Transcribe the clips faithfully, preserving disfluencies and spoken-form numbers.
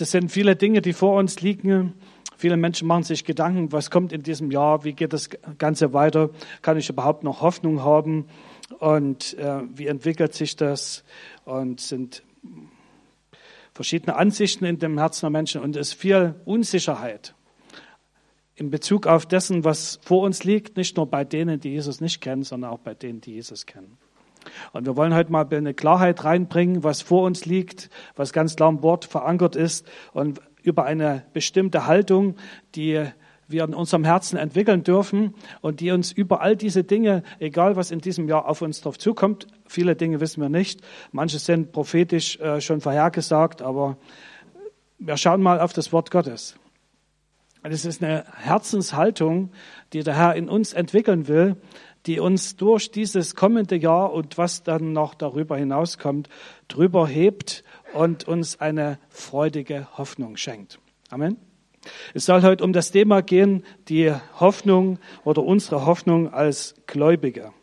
das sind viele Dinge, die vor uns liegen. Viele Menschen machen sich Gedanken, was kommt in diesem Jahr, wie geht das Ganze weiter, kann ich überhaupt noch Hoffnung haben und äh, wie entwickelt sich das, und sind verschiedene Ansichten in dem Herzen der Menschen und es ist viel Unsicherheit in Bezug auf dessen, was vor uns liegt, nicht nur bei denen, die Jesus nicht kennen, sondern auch bei denen, die Jesus kennen. Und wir wollen heute mal eine Klarheit reinbringen, was vor uns liegt, was ganz klar im Wort verankert ist und über eine bestimmte Haltung, die wir in unserem Herzen entwickeln dürfen und die uns über all diese Dinge, egal was in diesem Jahr auf uns drauf zukommt, viele Dinge wissen wir nicht, manche sind prophetisch äh, schon vorhergesagt, aber wir schauen mal auf das Wort Gottes. Es ist eine Herzenshaltung, die der Herr in uns entwickeln will, die uns durch dieses kommende Jahr und was dann noch darüber hinauskommt, drüber hebt und uns eine freudige Hoffnung schenkt. Amen. Es soll heute um das Thema gehen, die Hoffnung oder unsere Hoffnung als Gläubige.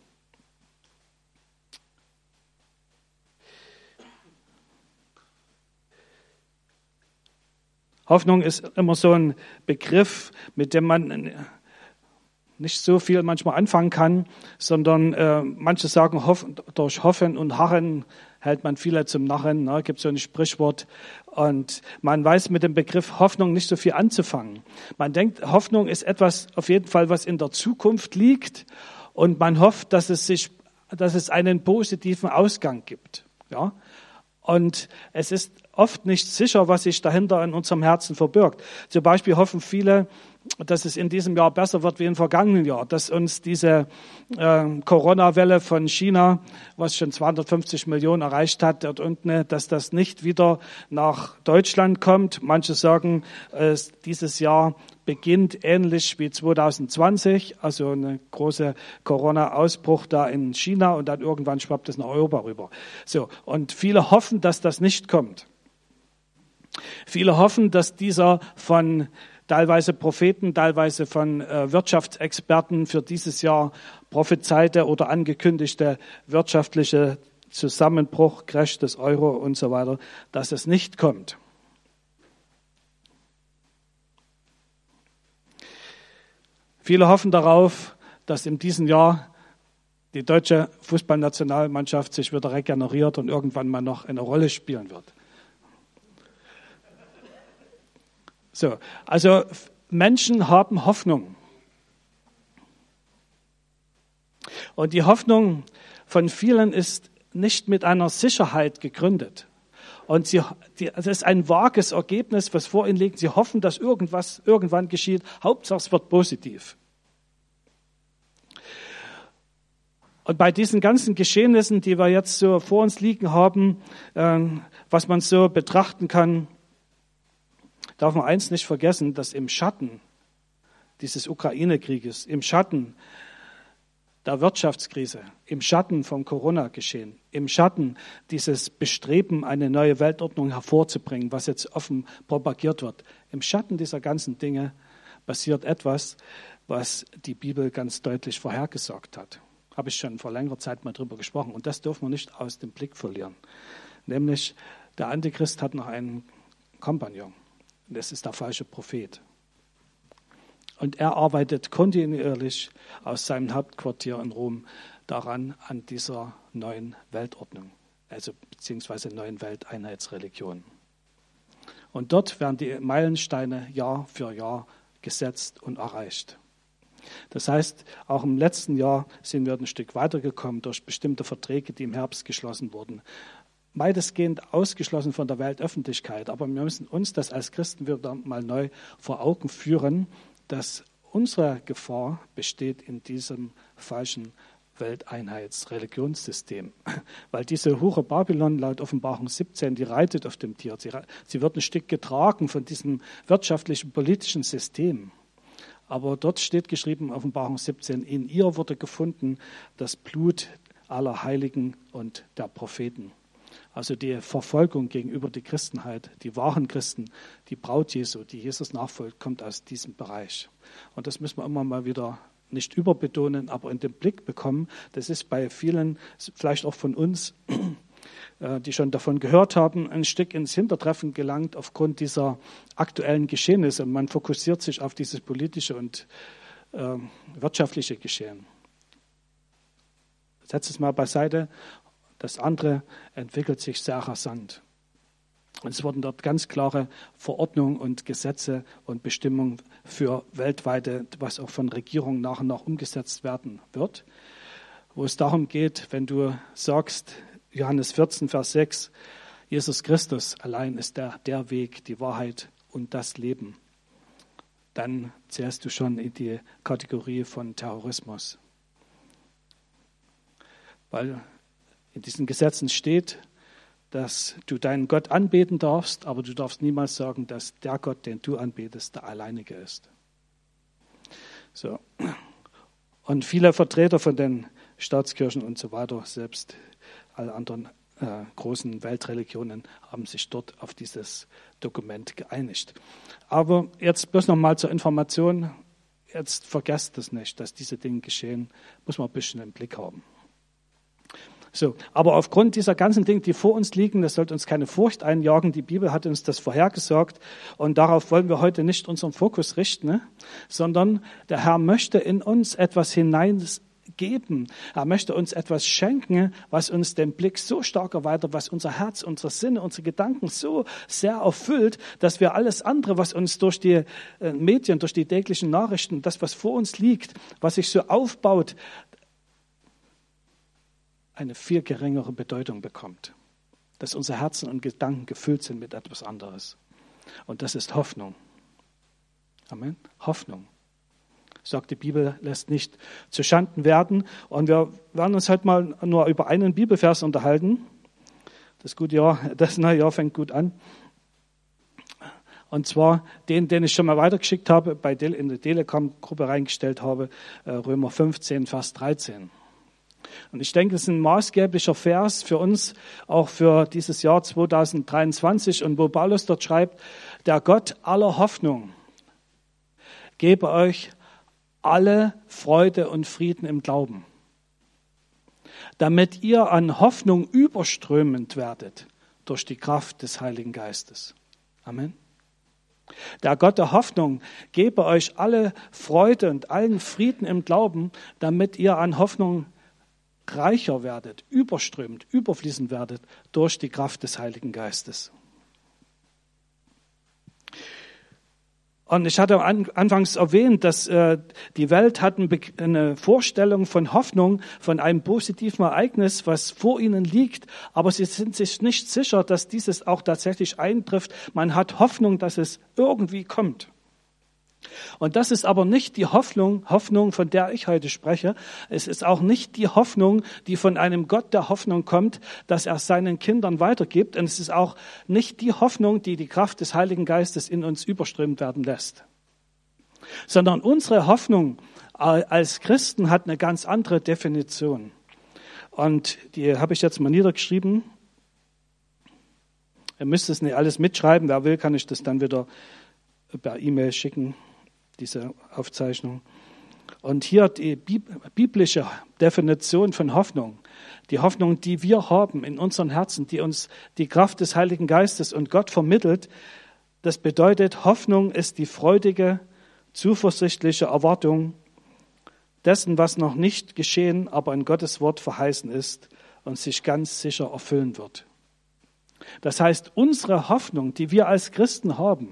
Hoffnung ist immer so ein Begriff, mit dem man nicht so viel manchmal anfangen kann, sondern äh, manche sagen, hoff, durch Hoffen und Harren hält man viele zum Narren. Ne? Gibt so ein Sprichwort. Und man weiß mit dem Begriff Hoffnung nicht so viel anzufangen. Man denkt, Hoffnung ist etwas auf jeden Fall, was in der Zukunft liegt. Und man hofft, dass es sich, dass es einen positiven Ausgang gibt. Ja? Und es ist oft nicht sicher, was sich dahinter in unserem Herzen verbirgt. Zum Beispiel hoffen viele, dass es in diesem Jahr besser wird wie im vergangenen Jahr, dass uns diese äh, Corona-Welle von China, was schon zweihundertfünfzig Millionen erreicht hat dort unten, dass das nicht wieder nach Deutschland kommt. Manche sagen, äh, dieses Jahr beginnt ähnlich wie zwanzig zwanzig, also eine große Corona-Ausbruch da in China und dann irgendwann schwappt es nach Europa rüber. So, und viele hoffen, dass das nicht kommt. Viele hoffen, dass dieser von teilweise Propheten, teilweise von äh, Wirtschaftsexperten für dieses Jahr prophezeite oder angekündigte wirtschaftliche Zusammenbruch, Crash des Euro und so weiter, dass es nicht kommt. Viele hoffen darauf, dass in diesem Jahr die deutsche Fußballnationalmannschaft sich wieder regeneriert und irgendwann mal noch eine Rolle spielen wird. So, also Menschen haben Hoffnung. Und die Hoffnung von vielen ist nicht mit einer Sicherheit gegründet. Und sie, die, das ist ein vages Ergebnis, was vor ihnen liegt. Sie hoffen, dass irgendwas irgendwann geschieht. Hauptsache, es wird positiv. Und bei diesen ganzen Geschehnissen, die wir jetzt so vor uns liegen haben, äh, was man so betrachten kann, darf man eins nicht vergessen, dass im Schatten dieses Ukraine-Krieges, im Schatten der Wirtschaftskrise, im Schatten vom Corona-Geschehen, im Schatten dieses Bestreben, eine neue Weltordnung hervorzubringen, was jetzt offen propagiert wird, im Schatten dieser ganzen Dinge passiert etwas, was die Bibel ganz deutlich vorhergesagt hat. Habe ich schon vor längerer Zeit mal drüber gesprochen und das dürfen wir nicht aus dem Blick verlieren. Nämlich der Antichrist hat noch einen Kompagnon. Das ist der falsche Prophet. Und er arbeitet kontinuierlich aus seinem Hauptquartier in Rom daran, an dieser neuen Weltordnung, also beziehungsweise neuen Welteinheitsreligion. Und dort werden die Meilensteine Jahr für Jahr gesetzt und erreicht. Das heißt, auch im letzten Jahr sind wir ein Stück weitergekommen durch bestimmte Verträge, die im Herbst geschlossen wurden. Weitestgehend ausgeschlossen von der Weltöffentlichkeit. Aber wir müssen uns das als Christen wieder mal neu vor Augen führen, dass unsere Gefahr besteht in diesem falschen Welteinheitsreligionssystem. Weil diese Hure Babylon laut Offenbarung siebzehn, die reitet auf dem Tier. Sie, sie wird ein Stück getragen von diesem wirtschaftlichen, politischen System. Aber dort steht geschrieben, Offenbarung siebzehn, in ihr wurde gefunden das Blut aller Heiligen und der Propheten. Also die Verfolgung gegenüber der Christenheit, die wahren Christen, die Braut Jesu, die Jesus nachfolgt, kommt aus diesem Bereich. Und das müssen wir immer mal wieder nicht überbetonen, aber in den Blick bekommen. Das ist bei vielen, vielleicht auch von uns, die schon davon gehört haben, ein Stück ins Hintertreffen gelangt aufgrund dieser aktuellen Geschehnisse. Man fokussiert sich auf dieses politische und äh, wirtschaftliche Geschehen. Setz es mal beiseite. Das andere entwickelt sich sehr rasant. Und es wurden dort ganz klare Verordnungen und Gesetze und Bestimmungen für weltweite, was auch von Regierungen nach und nach umgesetzt werden wird, wo es darum geht, wenn du sagst, Johannes vierzehn, Vers sechs, Jesus Christus allein ist der, der Weg, die Wahrheit und das Leben, dann zählst du schon in die Kategorie von Terrorismus. Weil in diesen Gesetzen steht, dass du deinen Gott anbeten darfst, aber du darfst niemals sagen, dass der Gott, den du anbetest, der alleinige ist. So. Und viele Vertreter von den Staatskirchen und so weiter, selbst alle anderen äh, großen Weltreligionen, haben sich dort auf dieses Dokument geeinigt. Aber jetzt bloß noch mal zur Information, jetzt vergesst es nicht, dass diese Dinge geschehen, muss man ein bisschen im Blick haben. So, aber aufgrund dieser ganzen Dinge, die vor uns liegen, das sollte uns keine Furcht einjagen. Die Bibel hat uns das vorhergesagt und darauf wollen wir heute nicht unseren Fokus richten, ne? Sondern der Herr möchte in uns etwas hineingeben. Er möchte uns etwas schenken, was uns den Blick so stark erweitert, was unser Herz, unsere Sinne, unsere Gedanken so sehr erfüllt, dass wir alles andere, was uns durch die Medien, durch die täglichen Nachrichten, das, was vor uns liegt, was sich so aufbaut, eine viel geringere Bedeutung bekommt. Dass unsere Herzen und Gedanken gefüllt sind mit etwas anderes. Und das ist Hoffnung. Amen. Hoffnung. Sagt die Bibel, lässt nicht zu Schanden werden. Und wir werden uns heute mal nur über einen Bibelvers unterhalten. Das gute Jahr, das neue Jahr fängt gut an. Und zwar den, den ich schon mal weitergeschickt habe, bei Del, in der Telegram-Gruppe reingestellt habe, Römer fünfzehn, Vers dreizehn. Und ich denke, es ist ein maßgeblicher Vers für uns, auch für dieses Jahr zweitausenddreiundzwanzig. Und wo Paulus dort schreibt, der Gott aller Hoffnung gebe euch alle Freude und Frieden im Glauben, damit ihr an Hoffnung überströmend werdet durch die Kraft des Heiligen Geistes. Amen. Der Gott der Hoffnung gebe euch alle Freude und allen Frieden im Glauben, damit ihr an Hoffnung reicher werdet, überströmend, überfließend werdet durch die Kraft des Heiligen Geistes. Und ich hatte anfangs erwähnt, dass äh, die Welt hat eine Vorstellung von Hoffnung, von einem positiven Ereignis, was vor ihnen liegt, aber sie sind sich nicht sicher, dass dieses auch tatsächlich eintrifft. Man hat Hoffnung, dass es irgendwie kommt. Und das ist aber nicht die Hoffnung, Hoffnung, von der ich heute spreche. Es ist auch nicht die Hoffnung, die von einem Gott der Hoffnung kommt, dass er seinen Kindern weitergibt. Und es ist auch nicht die Hoffnung, die die Kraft des Heiligen Geistes in uns überströmt werden lässt. Sondern unsere Hoffnung als Christen hat eine ganz andere Definition. Und die habe ich jetzt mal niedergeschrieben. Ihr müsst es nicht alles mitschreiben. Wer will, kann ich das dann wieder per E-Mail schicken, diese Aufzeichnung. Und hier die biblische Definition von Hoffnung. Die Hoffnung, die wir haben in unseren Herzen, die uns die Kraft des Heiligen Geistes und Gott vermittelt. Das bedeutet, Hoffnung ist die freudige, zuversichtliche Erwartung dessen, was noch nicht geschehen, aber in Gottes Wort verheißen ist und sich ganz sicher erfüllen wird. Das heißt, unsere Hoffnung, die wir als Christen haben,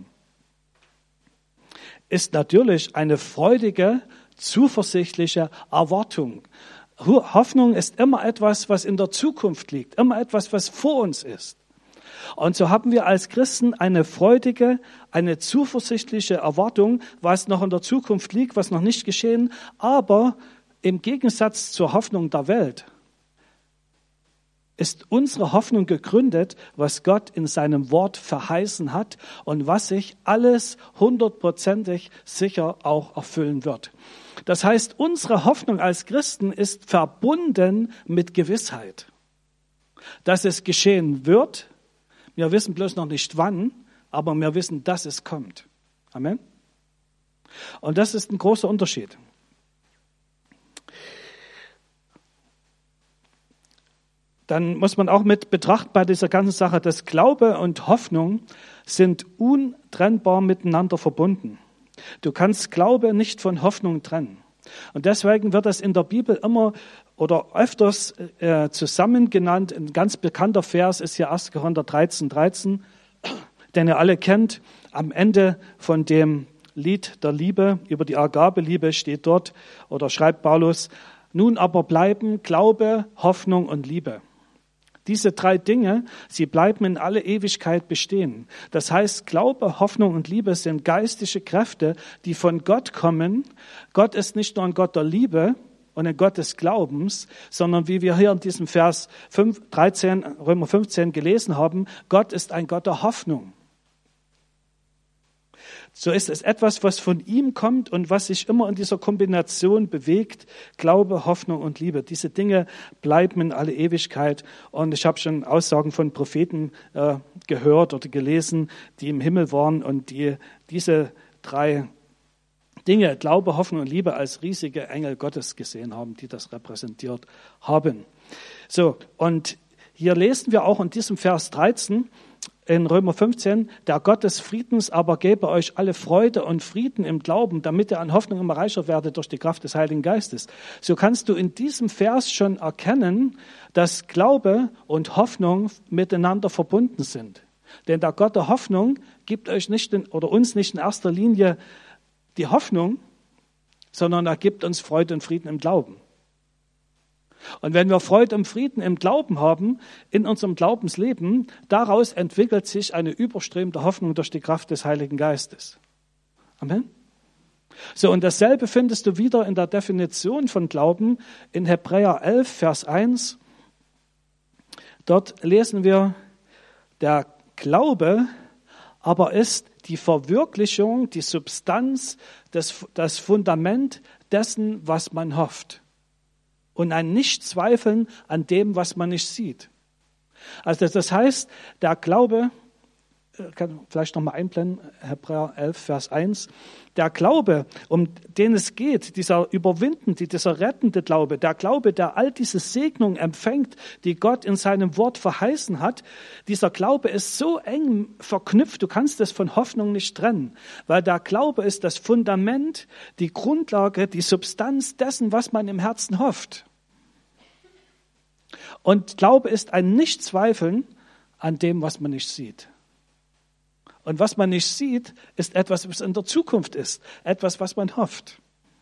ist natürlich eine freudige, zuversichtliche Erwartung. Hoffnung ist immer etwas, was in der Zukunft liegt, immer etwas, was vor uns ist. Und so haben wir als Christen eine freudige, eine zuversichtliche Erwartung, was noch in der Zukunft liegt, was noch nicht geschehen, aber im Gegensatz zur Hoffnung der Welt ist unsere Hoffnung gegründet, was Gott in seinem Wort verheißen hat und was sich alles hundertprozentig sicher auch erfüllen wird. Das heißt, unsere Hoffnung als Christen ist verbunden mit Gewissheit, dass es geschehen wird. Wir wissen bloß noch nicht wann, aber wir wissen, dass es kommt. Amen. Und das ist ein großer Unterschied. dann muss man auch mit betrachten bei dieser ganzen Sache, dass Glaube und Hoffnung sind untrennbar miteinander verbunden. Du kannst Glaube nicht von Hoffnung trennen. Und deswegen wird das in der Bibel immer oder öfters äh, zusammen genannt. Ein ganz bekannter Vers ist hier erster Korinther dreizehn, dreizehn, den ihr alle kennt. Am Ende von dem Lied der Liebe, über die Agabeliebe steht dort oder schreibt Paulus, nun aber bleiben Glaube, Hoffnung und Liebe. Diese drei Dinge, sie bleiben in alle Ewigkeit bestehen. Das heißt, Glaube, Hoffnung und Liebe sind geistige Kräfte, die von Gott kommen. Gott ist nicht nur ein Gott der Liebe und ein Gott des Glaubens, sondern wie wir hier in diesem Vers dreizehn, Römer fünfzehn gelesen haben, Gott ist ein Gott der Hoffnung. So ist es etwas, was von ihm kommt und was sich immer in dieser Kombination bewegt. Glaube, Hoffnung und Liebe. Diese Dinge bleiben in alle Ewigkeit. Und ich habe schon Aussagen von Propheten äh, gehört oder gelesen, die im Himmel waren und die diese drei Dinge, Glaube, Hoffnung und Liebe, als riesige Engel Gottes gesehen haben, die das repräsentiert haben. So, und hier lesen wir auch in diesem Vers dreizehn, in Römer fünfzehn, der Gott des Friedens aber gebe euch alle Freude und Frieden im Glauben, damit ihr an Hoffnung immer reicher werdet durch die Kraft des Heiligen Geistes. So kannst du in diesem Vers schon erkennen, dass Glaube und Hoffnung miteinander verbunden sind. Denn der Gott der Hoffnung gibt euch nicht in, oder uns nicht in erster Linie die Hoffnung, sondern er gibt uns Freude und Frieden im Glauben. Und wenn wir Freude und Frieden im Glauben haben, in unserem Glaubensleben, daraus entwickelt sich eine überströmende Hoffnung durch die Kraft des Heiligen Geistes. Amen. So, und dasselbe findest du wieder in der Definition von Glauben in Hebräer elf, Vers eins. Dort lesen wir, der Glaube aber ist die Verwirklichung, die Substanz, das, das Fundament dessen, was man hofft. Und ein Nichtzweifeln an dem, was man nicht sieht. Also das heißt, der Glaube, kann vielleicht nochmal einblenden, Hebräer elf, Vers eins, der Glaube, um den es geht, dieser überwindende, dieser rettende Glaube, der Glaube, der all diese Segnungen empfängt, die Gott in seinem Wort verheißen hat, dieser Glaube ist so eng verknüpft, du kannst es von Hoffnung nicht trennen, weil der Glaube ist das Fundament, die Grundlage, die Substanz dessen, was man im Herzen hofft. Und Glaube ist ein Nichtzweifeln an dem, was man nicht sieht. Und was man nicht sieht, ist etwas, was in der Zukunft ist, etwas, was man hofft.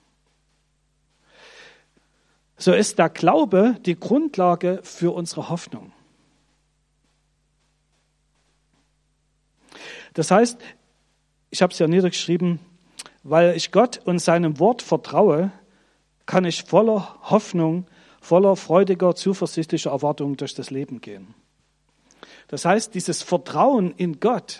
So ist der Glaube die Grundlage für unsere Hoffnung. Das heißt, ich habe es ja niedergeschrieben, weil ich Gott und seinem Wort vertraue, kann ich voller Hoffnung, voller freudiger, zuversichtlicher Erwartung durch das Leben gehen. Das heißt, dieses Vertrauen in Gott,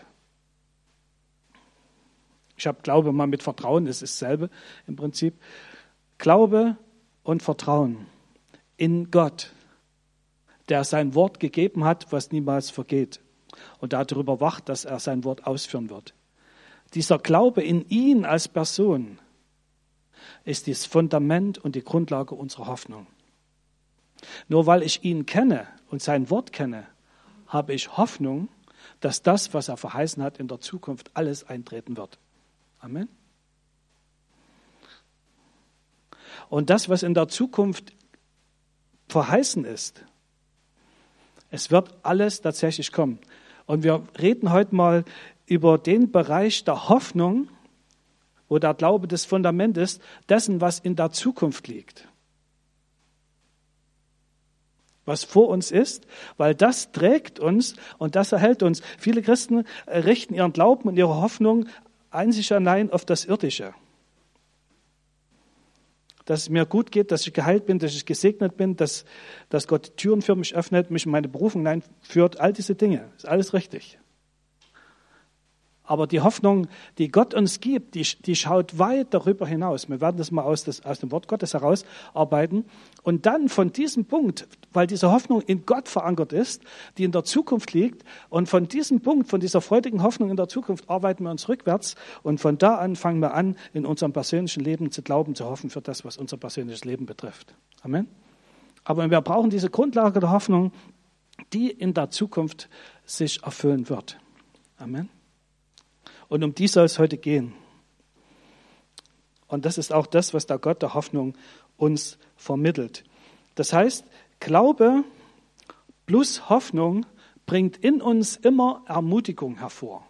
ich habe Glaube mal mit Vertrauen, das ist dasselbe im Prinzip. Glaube und Vertrauen in Gott, der sein Wort gegeben hat, was niemals vergeht. Und darüber wacht, dass er sein Wort ausführen wird. Dieser Glaube in ihn als Person ist das Fundament und die Grundlage unserer Hoffnung. Nur weil ich ihn kenne und sein Wort kenne, habe ich Hoffnung, dass das, was er verheißen hat, in der Zukunft alles eintreten wird. Amen. Und das, was in der Zukunft verheißen ist, es wird alles tatsächlich kommen. Und wir reden heute mal über den Bereich der Hoffnung, wo der Glaube das Fundament ist, dessen, was in der Zukunft liegt. Was vor uns ist, weil das trägt uns und das erhält uns. Viele Christen richten ihren Glauben und ihre Hoffnung einzig allein auf das Irdische. Dass es mir gut geht, dass ich geheilt bin, dass ich gesegnet bin, dass, dass Gott Türen für mich öffnet, mich in meine Berufung hineinführt, all diese Dinge, ist alles richtig. Aber die Hoffnung, die Gott uns gibt, die, die schaut weit darüber hinaus. Wir werden das mal aus, das, aus dem Wort Gottes herausarbeiten. Und dann von diesem Punkt, weil diese Hoffnung in Gott verankert ist, die in der Zukunft liegt, und von diesem Punkt, von dieser freudigen Hoffnung in der Zukunft, arbeiten wir uns rückwärts. Und von da an fangen wir an, in unserem persönlichen Leben zu glauben, zu hoffen für das, was unser persönliches Leben betrifft. Amen. Aber wir brauchen diese Grundlage der Hoffnung, die in der Zukunft sich erfüllen wird. Amen. Und um die soll es heute gehen. Und das ist auch das, was der Gott der Hoffnung uns vermittelt. Das heißt, Glaube plus Hoffnung bringt in uns immer Ermutigung hervor.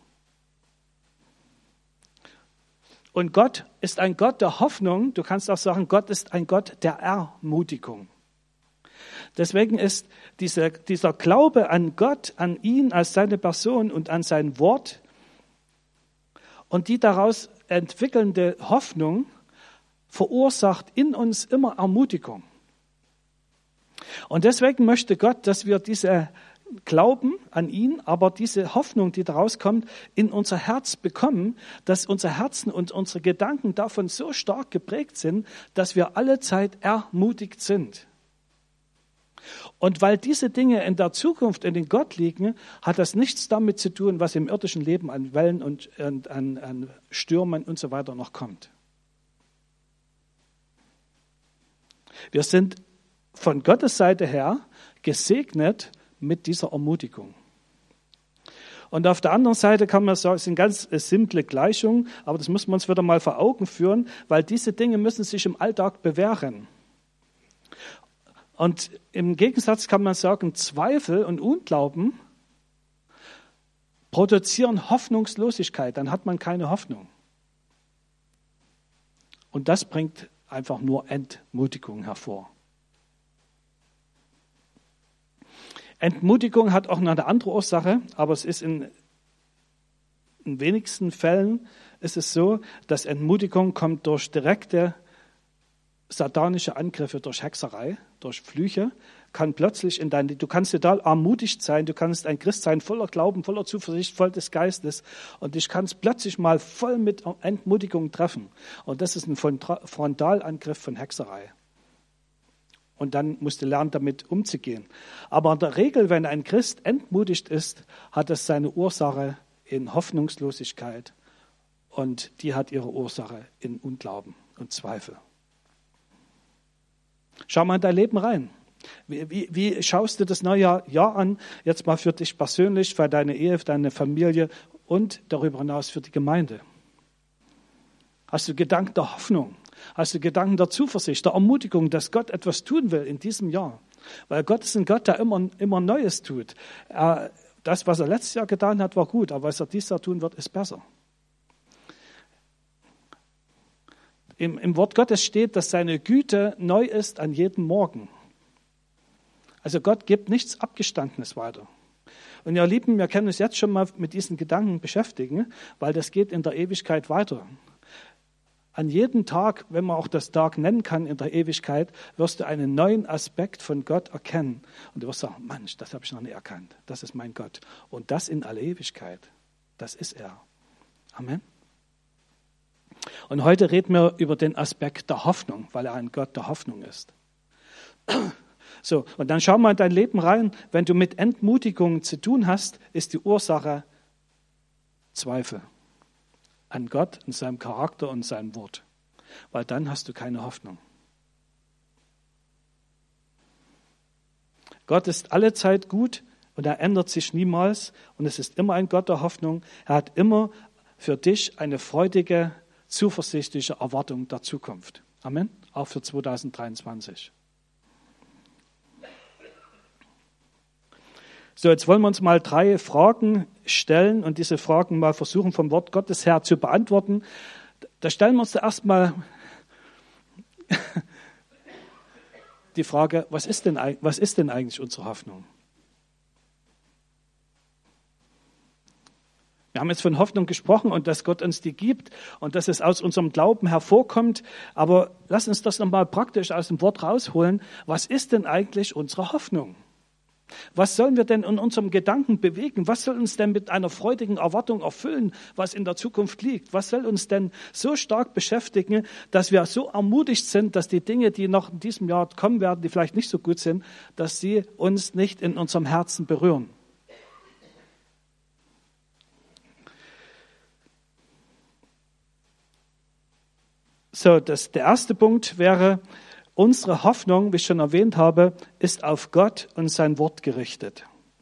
Und Gott ist ein Gott der Hoffnung. Du kannst auch sagen, Gott ist ein Gott der Ermutigung. Deswegen ist dieser, dieser Glaube an Gott, an ihn als seine Person und an sein Wort und die daraus entwickelnde Hoffnung verursacht in uns immer Ermutigung. Und deswegen möchte Gott, dass wir diese Glauben an ihn, aber diese Hoffnung, die daraus kommt, in unser Herz bekommen, dass unser Herzen und unsere Gedanken davon so stark geprägt sind, dass wir alle Zeit ermutigt sind. Und weil diese Dinge in der Zukunft in den Gott liegen, hat das nichts damit zu tun, was im irdischen Leben an Wellen und an, an, an Stürmen und so weiter noch kommt. Wir sind von Gottes Seite her gesegnet mit dieser Ermutigung. Und auf der anderen Seite kann man sagen, es sind ganz simple Gleichungen, aber das müssen wir uns wieder mal vor Augen führen, weil diese Dinge müssen sich im Alltag bewähren. Und im Gegensatz kann man sagen, Zweifel und Unglauben produzieren Hoffnungslosigkeit, dann hat man keine Hoffnung. Und das bringt einfach nur Entmutigung hervor. Entmutigung hat auch noch eine andere Ursache, aber es ist in, in wenigsten Fällen ist es so, dass Entmutigung kommt durch direkte satanische Angriffe, durch Hexerei, durch Flüche, kann plötzlich in dein, du kannst total ermutigt sein, du kannst ein Christ sein, voller Glauben, voller Zuversicht, voll des Geistes und dich kannst plötzlich mal voll mit Entmutigung treffen. Und das ist ein Frontalangriff von Hexerei. Und dann musst du lernen, damit umzugehen. Aber in der Regel, wenn ein Christ entmutigt ist, hat es seine Ursache in Hoffnungslosigkeit und die hat ihre Ursache in Unglauben und Zweifel. Schau mal in dein Leben rein. Wie, wie, wie schaust du das neue Jahr an? Jetzt mal für dich persönlich, für deine Ehe, für deine Familie und darüber hinaus für die Gemeinde. Hast du Gedanken der Hoffnung? Hast du Gedanken der Zuversicht, der Ermutigung, dass Gott etwas tun will in diesem Jahr? Weil Gott ist ein Gott, der immer, immer Neues tut. Er, das, was er letztes Jahr getan hat, war gut, aber was er dieses Jahr tun wird, ist besser. Im, Im Wort Gottes steht, dass seine Güte neu ist an jedem Morgen. Also Gott gibt nichts Abgestandenes weiter. Und ihr Lieben, wir können uns jetzt schon mal mit diesen Gedanken beschäftigen, weil das geht in der Ewigkeit weiter. An jedem Tag, wenn man auch das Tag nennen kann in der Ewigkeit, wirst du einen neuen Aspekt von Gott erkennen. Und du wirst sagen, Mensch, das habe ich noch nie erkannt. Das ist mein Gott. Und das in alle Ewigkeit. Das ist er. Amen. Und heute reden wir über den Aspekt der Hoffnung, weil er ein Gott der Hoffnung ist. So, und dann schau mal in dein Leben rein. Wenn du mit Entmutigung zu tun hast, ist die Ursache Zweifel an Gott und seinem Charakter und seinem Wort. Weil dann hast du keine Hoffnung. Gott ist allezeit gut und er ändert sich niemals. Und es ist immer ein Gott der Hoffnung. Er hat immer für dich eine freudige, zuversichtliche Erwartung der Zukunft. Amen. Auch für zweitausenddreiundzwanzig. So, jetzt wollen wir uns mal drei Fragen stellen und diese Fragen mal versuchen vom Wort Gottes her zu beantworten. Da stellen wir uns zuerst mal die Frage, was ist denn, was ist denn eigentlich unsere Hoffnung? Wir haben jetzt von Hoffnung gesprochen und dass Gott uns die gibt und dass es aus unserem Glauben hervorkommt. Aber lass uns das nochmal praktisch aus dem Wort rausholen. Was ist denn eigentlich unsere Hoffnung? Was sollen wir denn in unserem Gedanken bewegen? Was soll uns denn mit einer freudigen Erwartung erfüllen, was in der Zukunft liegt? Was soll uns denn so stark beschäftigen, dass wir so ermutigt sind, dass die Dinge, die noch in diesem Jahr kommen werden, die vielleicht nicht so gut sind, dass sie uns nicht in unserem Herzen berühren? So, das, der erste Punkt wäre, unsere Hoffnung, wie ich schon erwähnt habe, ist auf Gott und sein Wort gerichtet.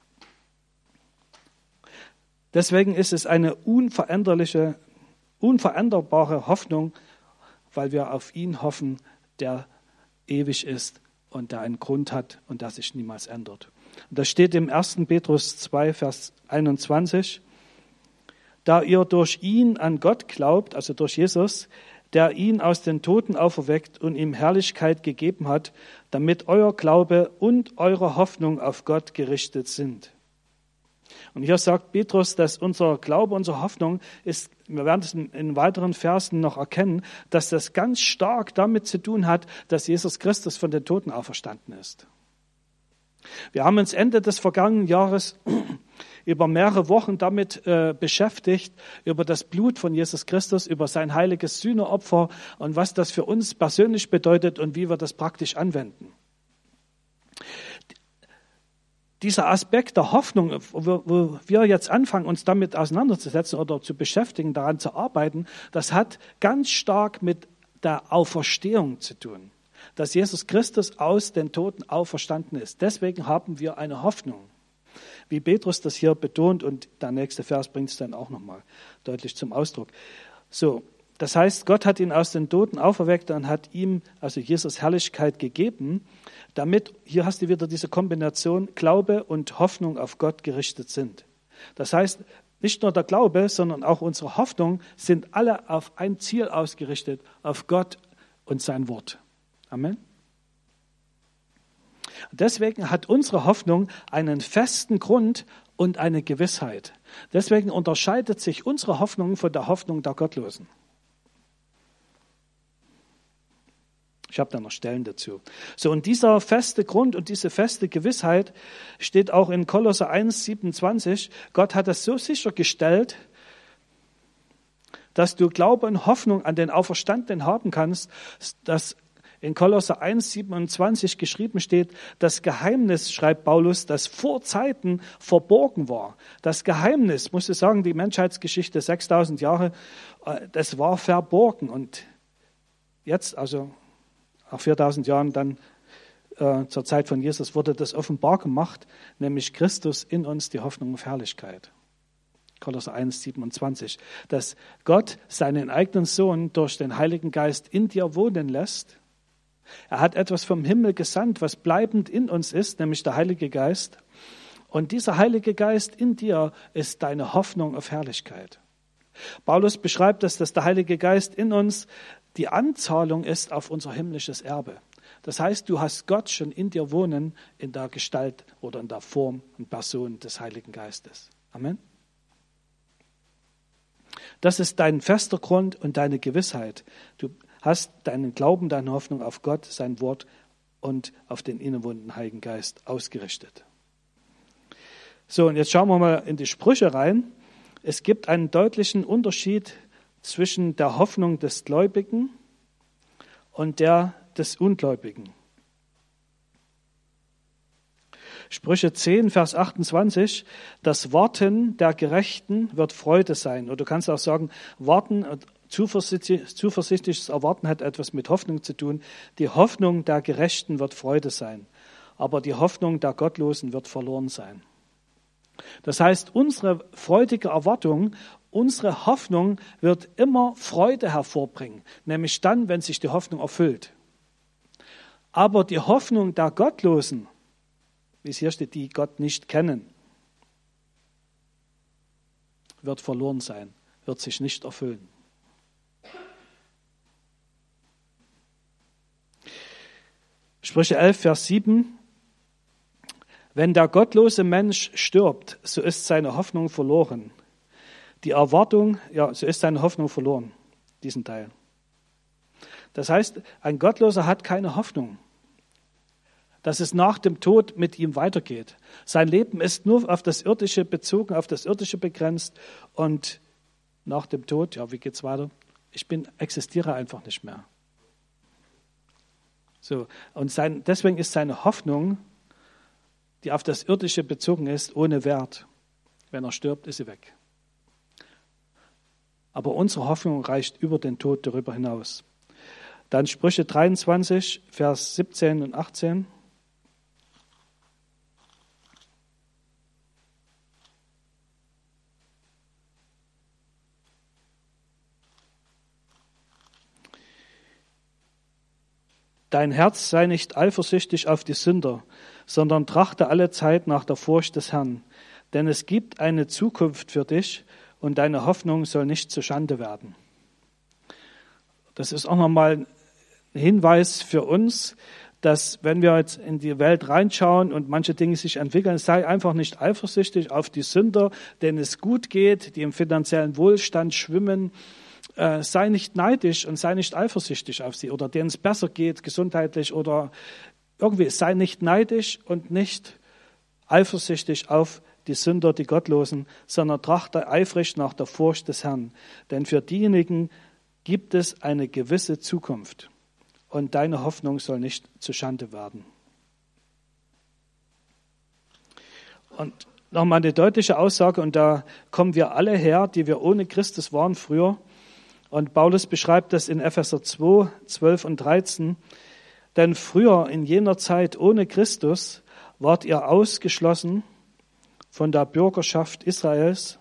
Deswegen ist es eine unveränderliche, unveränderbare Hoffnung, weil wir auf ihn hoffen, der ewig ist und der einen Grund hat und der sich niemals ändert. Und das steht im ersten Petrus zwei, Vers einundzwanzig. Da ihr durch ihn an Gott glaubt, also durch Jesus, der ihn aus den Toten auferweckt und ihm Herrlichkeit gegeben hat, damit euer Glaube und eure Hoffnung auf Gott gerichtet sind. Und hier sagt Petrus, dass unser Glaube, unsere Hoffnung ist, wir werden es in weiteren Versen noch erkennen, dass das ganz stark damit zu tun hat, dass Jesus Christus von den Toten auferstanden ist. Wir haben uns Ende des vergangenen Jahres über mehrere Wochen damit äh, beschäftigt, über das Blut von Jesus Christus, über sein heiliges Sühneopfer und was das für uns persönlich bedeutet und wie wir das praktisch anwenden. Dieser Aspekt der Hoffnung, wo, wo wir jetzt anfangen, uns damit auseinanderzusetzen oder zu beschäftigen, daran zu arbeiten, das hat ganz stark mit der Auferstehung zu tun, dass Jesus Christus aus den Toten auferstanden ist. Deswegen haben wir eine Hoffnung, wie Petrus das hier betont, und der nächste Vers bringt es dann auch nochmal deutlich zum Ausdruck. So, das heißt, Gott hat ihn aus den Toten auferweckt und hat ihm, also Jesus, Herrlichkeit gegeben, damit, hier hast du wieder diese Kombination, Glaube und Hoffnung auf Gott gerichtet sind. Das heißt, nicht nur der Glaube, sondern auch unsere Hoffnung sind alle auf ein Ziel ausgerichtet, auf Gott und sein Wort. Amen. Deswegen hat unsere Hoffnung einen festen Grund und eine Gewissheit. Deswegen unterscheidet sich unsere Hoffnung von der Hoffnung der Gottlosen. Ich habe da noch Stellen dazu. So, und dieser feste Grund und diese feste Gewissheit steht auch in Kolosser eins, siebenundzwanzig. Gott hat es so sichergestellt, dass du Glaube und Hoffnung an den Auferstandenen haben kannst, dass in Kolosser eins, siebenundzwanzig geschrieben steht, das Geheimnis, schreibt Paulus, das vor Zeiten verborgen war. Das Geheimnis, musst du sagen, die Menschheitsgeschichte, sechstausend Jahre, das war verborgen. Und jetzt, also nach viertausend Jahren dann äh, zur Zeit von Jesus, wurde das offenbar gemacht, nämlich Christus in uns, die Hoffnung auf Herrlichkeit. Kolosser eins, siebenundzwanzig. Dass Gott seinen eigenen Sohn durch den Heiligen Geist in dir wohnen lässt. Er hat etwas vom Himmel gesandt, was bleibend in uns ist, nämlich der Heilige Geist. Und dieser Heilige Geist in dir ist deine Hoffnung auf Herrlichkeit. Paulus beschreibt es, dass der Heilige Geist in uns die Anzahlung ist auf unser himmlisches Erbe. Das heißt, du hast Gott schon in dir wohnen, in der Gestalt oder in der Form und Person des Heiligen Geistes. Amen. Das ist dein fester Grund und deine Gewissheit. Du hast deinen Glauben, deine Hoffnung auf Gott, sein Wort und auf den innewohnenden Heiligen Geist ausgerichtet. So, und jetzt schauen wir mal in die Sprüche rein. Es gibt einen deutlichen Unterschied zwischen der Hoffnung des Gläubigen und der des Ungläubigen. Sprüche zehn, Vers achtundzwanzig, das Warten der Gerechten wird Freude sein. Oder du kannst auch sagen, Warten, zuversichtlich, zuversichtliches Erwarten hat etwas mit Hoffnung zu tun. Die Hoffnung der Gerechten wird Freude sein, aber die Hoffnung der Gottlosen wird verloren sein. Das heißt, unsere freudige Erwartung, unsere Hoffnung wird immer Freude hervorbringen, nämlich dann, wenn sich die Hoffnung erfüllt. Aber die Hoffnung der Gottlosen, wie es hier steht, die Gott nicht kennen, wird verloren sein, wird sich nicht erfüllen. Sprüche elf, Vers sieben. Wenn der gottlose Mensch stirbt, so ist seine Hoffnung verloren. Die Erwartung, ja, so ist seine Hoffnung verloren, diesen Teil. Das heißt, ein Gottloser hat keine Hoffnung, dass es nach dem Tod mit ihm weitergeht. Sein Leben ist nur auf das Irdische bezogen, auf das Irdische begrenzt und nach dem Tod, ja, wie geht's weiter? Ich bin, existiere einfach nicht mehr. So, und sein, deswegen ist seine Hoffnung, die auf das Irdische bezogen ist, ohne Wert. Wenn er stirbt, ist sie weg. Aber unsere Hoffnung reicht über den Tod darüber hinaus. Dann Sprüche dreiundzwanzig, Vers siebzehn und achtzehn. Dein Herz sei nicht eifersüchtig auf die Sünder, sondern trachte alle Zeit nach der Furcht des Herrn. Denn es gibt eine Zukunft für dich und deine Hoffnung soll nicht zuschande werden. Das ist auch nochmal ein Hinweis für uns, dass wenn wir jetzt in die Welt reinschauen und manche Dinge sich entwickeln, sei einfach nicht eifersüchtig auf die Sünder, denen es gut geht, die im finanziellen Wohlstand schwimmen. Äh, sei nicht neidisch und sei nicht eifersüchtig auf sie oder denen es besser geht, gesundheitlich oder irgendwie. Sei nicht neidisch und nicht eifersüchtig auf die Sünder, die Gottlosen, sondern trachte eifrig nach der Furcht des Herrn. Denn für diejenigen gibt es eine gewisse Zukunft. Und deine Hoffnung soll nicht zuschande werden. Und nochmal eine deutliche Aussage, und da kommen wir alle her, die wir ohne Christus waren früher. Und Paulus beschreibt das in Epheser zwei, zwölf und dreizehn. Denn früher, in jener Zeit ohne Christus, wart ihr ausgeschlossen von der Bürgerschaft Israels.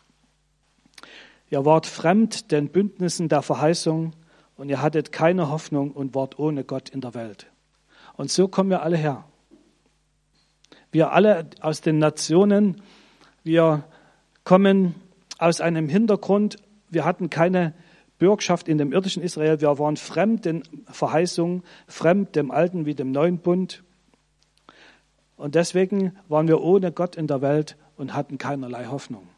Ihr wart fremd den Bündnissen der Verheißung, und ihr hattet keine Hoffnung und wart ohne Gott in der Welt. Und so kommen wir alle her. Wir alle aus den Nationen, wir kommen aus einem Hintergrund, wir hatten keine Bürgschaft in dem irdischen Israel, wir waren fremd den Verheißungen, fremd dem alten wie dem neuen Bund. Und deswegen waren wir ohne Gott in der Welt und hatten keinerlei Hoffnung.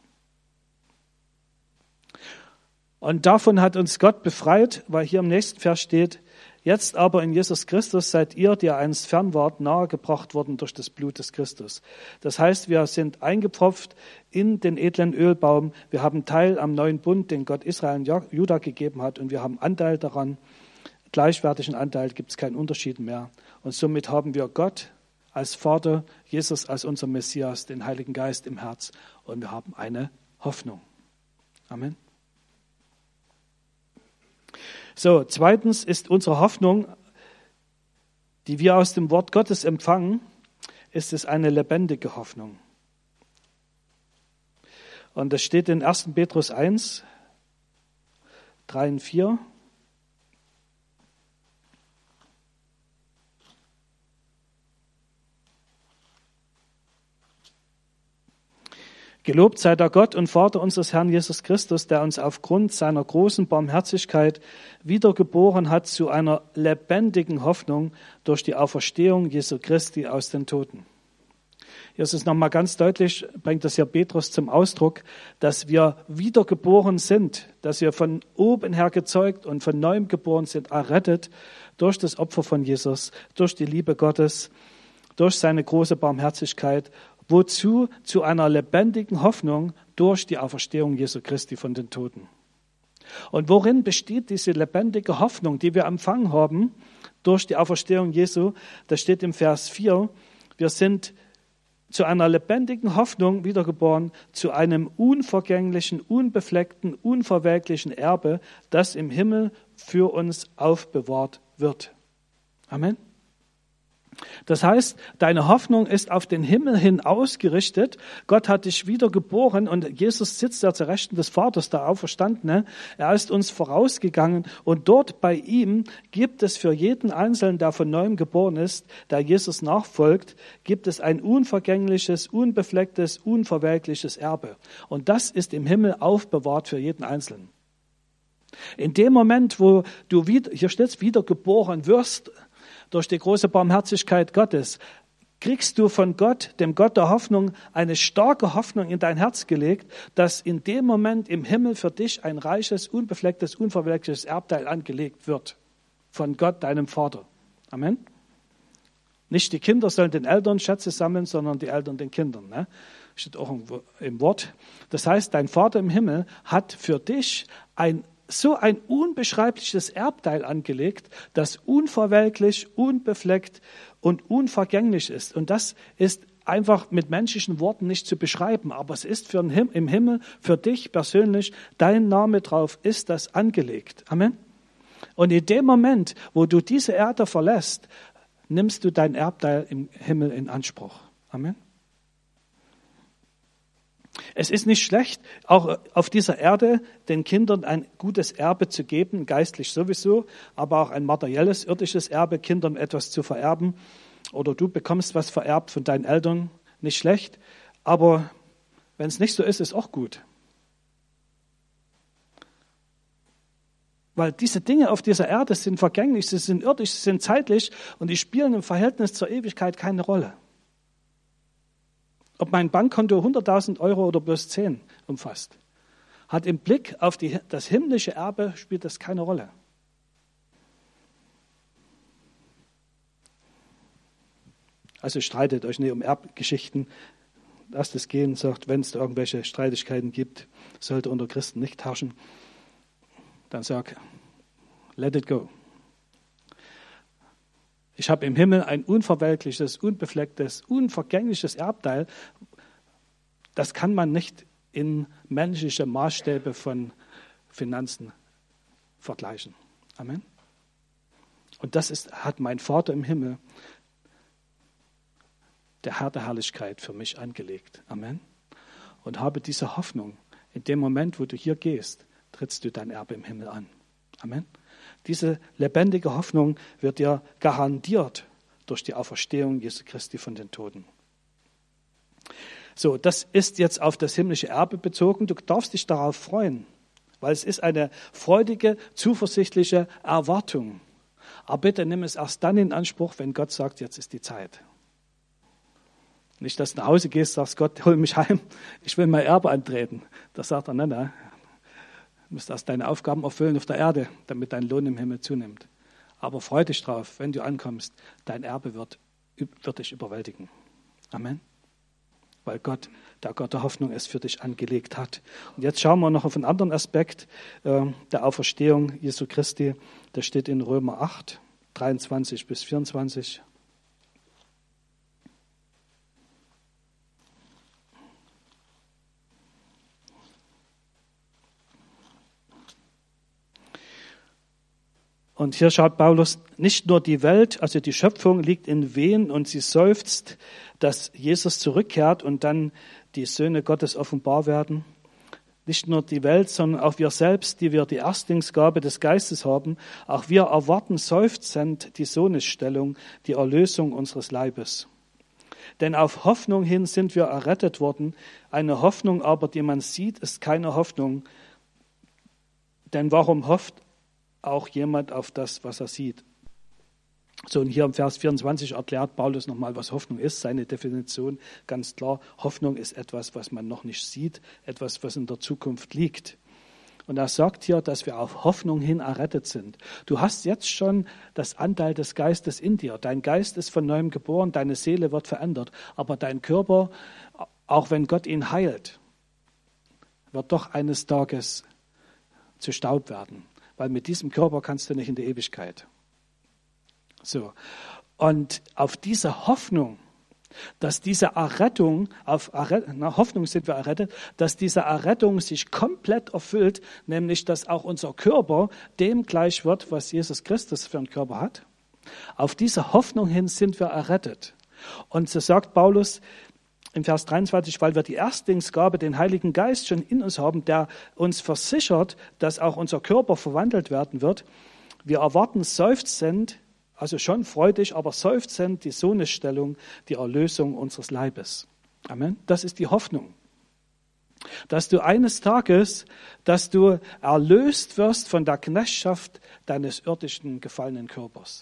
Und davon hat uns Gott befreit, weil hier im nächsten Vers steht, jetzt aber in Jesus Christus seid ihr, die ihr einst fern wart, nahegebracht worden durch das Blut des Christus. Das heißt, wir sind eingepfropft in den edlen Ölbaum, wir haben Teil am neuen Bund, den Gott Israel und Juda gegeben hat, und wir haben Anteil daran. Gleichwertigen Anteil, gibt es keinen Unterschied mehr. Und somit haben wir Gott als Vater, Jesus als unser Messias, den Heiligen Geist im Herz, und wir haben eine Hoffnung. Amen. So, zweitens ist unsere Hoffnung, die wir aus dem Wort Gottes empfangen, ist es eine lebendige Hoffnung. Und das steht in ersten Petrus eins, drei und vier. Gelobt sei der Gott und Vater unseres Herrn Jesus Christus, der uns aufgrund seiner großen Barmherzigkeit wiedergeboren hat zu einer lebendigen Hoffnung durch die Auferstehung Jesu Christi aus den Toten. Hier ist es nochmal ganz deutlich, bringt das ja Petrus zum Ausdruck, dass wir wiedergeboren sind, dass wir von oben her gezeugt und von neuem geboren sind, errettet durch das Opfer von Jesus, durch die Liebe Gottes, durch seine große Barmherzigkeit. Wozu? Zu einer lebendigen Hoffnung durch die Auferstehung Jesu Christi von den Toten. Und worin besteht diese lebendige Hoffnung, die wir empfangen haben durch die Auferstehung Jesu? Das steht im Vers vier. Wir sind zu einer lebendigen Hoffnung wiedergeboren, zu einem unvergänglichen, unbefleckten, unverwelklichen Erbe, das im Himmel für uns aufbewahrt wird. Amen. Das heißt, deine Hoffnung ist auf den Himmel hin ausgerichtet. Gott hat dich wiedergeboren und Jesus sitzt ja zur Rechten des Vaters, der Auferstandene. Er ist uns vorausgegangen und dort bei ihm gibt es für jeden Einzelnen, der von neuem geboren ist, der Jesus nachfolgt, gibt es ein unvergängliches, unbeflecktes, unverwelkliches Erbe. Und das ist im Himmel aufbewahrt für jeden Einzelnen. In dem Moment, wo du wieder, hier steht, wiedergeboren wirst, durch die große Barmherzigkeit Gottes, kriegst du von Gott, dem Gott der Hoffnung, eine starke Hoffnung in dein Herz gelegt, dass in dem Moment im Himmel für dich ein reiches, unbeflecktes, unverwelkliches Erbteil angelegt wird. Von Gott, deinem Vater. Amen. Nicht die Kinder sollen den Eltern Schätze sammeln, sondern die Eltern den Kindern. Ne? Steht auch im Wort. Das heißt, dein Vater im Himmel hat für dich ein so ein unbeschreibliches Erbteil angelegt, das unverwelklich, unbefleckt und unvergänglich ist. Und das ist einfach mit menschlichen Worten nicht zu beschreiben, aber es ist für den Him- im Himmel für dich persönlich, dein Name drauf ist das angelegt. Amen. Und in dem Moment, wo du diese Erde verlässt, nimmst du dein Erbteil im Himmel in Anspruch. Amen. Es ist nicht schlecht, auch auf dieser Erde den Kindern ein gutes Erbe zu geben, geistlich sowieso, aber auch ein materielles, irdisches Erbe, Kindern etwas zu vererben. Oder du bekommst was vererbt von deinen Eltern, nicht schlecht. Aber wenn es nicht so ist, ist auch gut. Weil diese Dinge auf dieser Erde sind vergänglich, sie sind irdisch, sie sind zeitlich und die spielen im Verhältnis zur Ewigkeit keine Rolle. Ob mein Bankkonto hunderttausend Euro oder bloß zehn umfasst, hat im Blick auf die, das himmlische Erbe spielt das keine Rolle. Also streitet euch nicht um Erbgeschichten. Lasst es gehen, sagt, wenn es da irgendwelche Streitigkeiten gibt, sollte unter Christen nicht herrschen. Dann sag, let it go. Ich habe im Himmel ein unverwelkliches, unbeflecktes, unvergängliches Erbteil. Das kann man nicht in menschliche Maßstäbe von Finanzen vergleichen. Amen. Und das ist, hat mein Vater im Himmel, der Herr der Herrlichkeit, für mich angelegt. Amen. Und habe diese Hoffnung, in dem Moment, wo du hier gehst, trittst du dein Erbe im Himmel an. Amen. Diese lebendige Hoffnung wird dir garantiert durch die Auferstehung Jesu Christi von den Toten. So, das ist jetzt auf das himmlische Erbe bezogen. Du darfst dich darauf freuen, weil es ist eine freudige, zuversichtliche Erwartung. Aber bitte nimm es erst dann in Anspruch, wenn Gott sagt, jetzt ist die Zeit. Nicht, dass du nach Hause gehst, sagst, Gott, hol mich heim, ich will mein Erbe antreten. Das sagt er, nein, nein. Du musst erst deine Aufgaben erfüllen auf der Erde, damit dein Lohn im Himmel zunimmt. Aber freu dich drauf, wenn du ankommst, dein Erbe wird, wird dich überwältigen. Amen. Weil Gott, der Gott der Hoffnung, es für dich angelegt hat. Und jetzt schauen wir noch auf einen anderen Aspekt äh, der Auferstehung Jesu Christi. Das steht in Römer acht, dreiundzwanzig bis vierundzwanzig. Und hier schaut Paulus, nicht nur die Welt, also die Schöpfung liegt in Wehen und sie seufzt, dass Jesus zurückkehrt und dann die Söhne Gottes offenbar werden. Nicht nur die Welt, sondern auch wir selbst, die wir die Erstlingsgabe des Geistes haben, auch wir erwarten seufzend die Sohnesstellung, die Erlösung unseres Leibes. Denn auf Hoffnung hin sind wir errettet worden. Eine Hoffnung aber, die man sieht, ist keine Hoffnung. Denn warum hofft auch jemand auf das, was er sieht? So, und hier im Vers vierundzwanzig erklärt Paulus nochmal, was Hoffnung ist. Seine Definition ganz klar. Hoffnung ist etwas, was man noch nicht sieht, etwas, was in der Zukunft liegt. Und er sagt hier, dass wir auf Hoffnung hin errettet sind. Du hast jetzt schon das Anteil des Geistes in dir. Dein Geist ist von neuem geboren, deine Seele wird verändert. Aber dein Körper, auch wenn Gott ihn heilt, wird doch eines Tages zu Staub werden. Weil mit diesem Körper kannst du nicht in die Ewigkeit. So. Und auf diese Hoffnung, dass diese Errettung, auf Erret- na, Hoffnung sind wir errettet, dass diese Errettung sich komplett erfüllt, nämlich dass auch unser Körper dem gleich wird, was Jesus Christus für einen Körper hat. Auf diese Hoffnung hin sind wir errettet. Und so sagt Paulus im Vers dreiundzwanzig, weil wir die Erstlingsgabe, den Heiligen Geist schon in uns haben, der uns versichert, dass auch unser Körper verwandelt werden wird. Wir erwarten seufzend, also schon freudig, aber seufzend die Sohnesstellung, die Erlösung unseres Leibes. Amen. Das ist die Hoffnung. Dass du eines Tages, dass du erlöst wirst von der Knechtschaft deines irdischen gefallenen Körpers.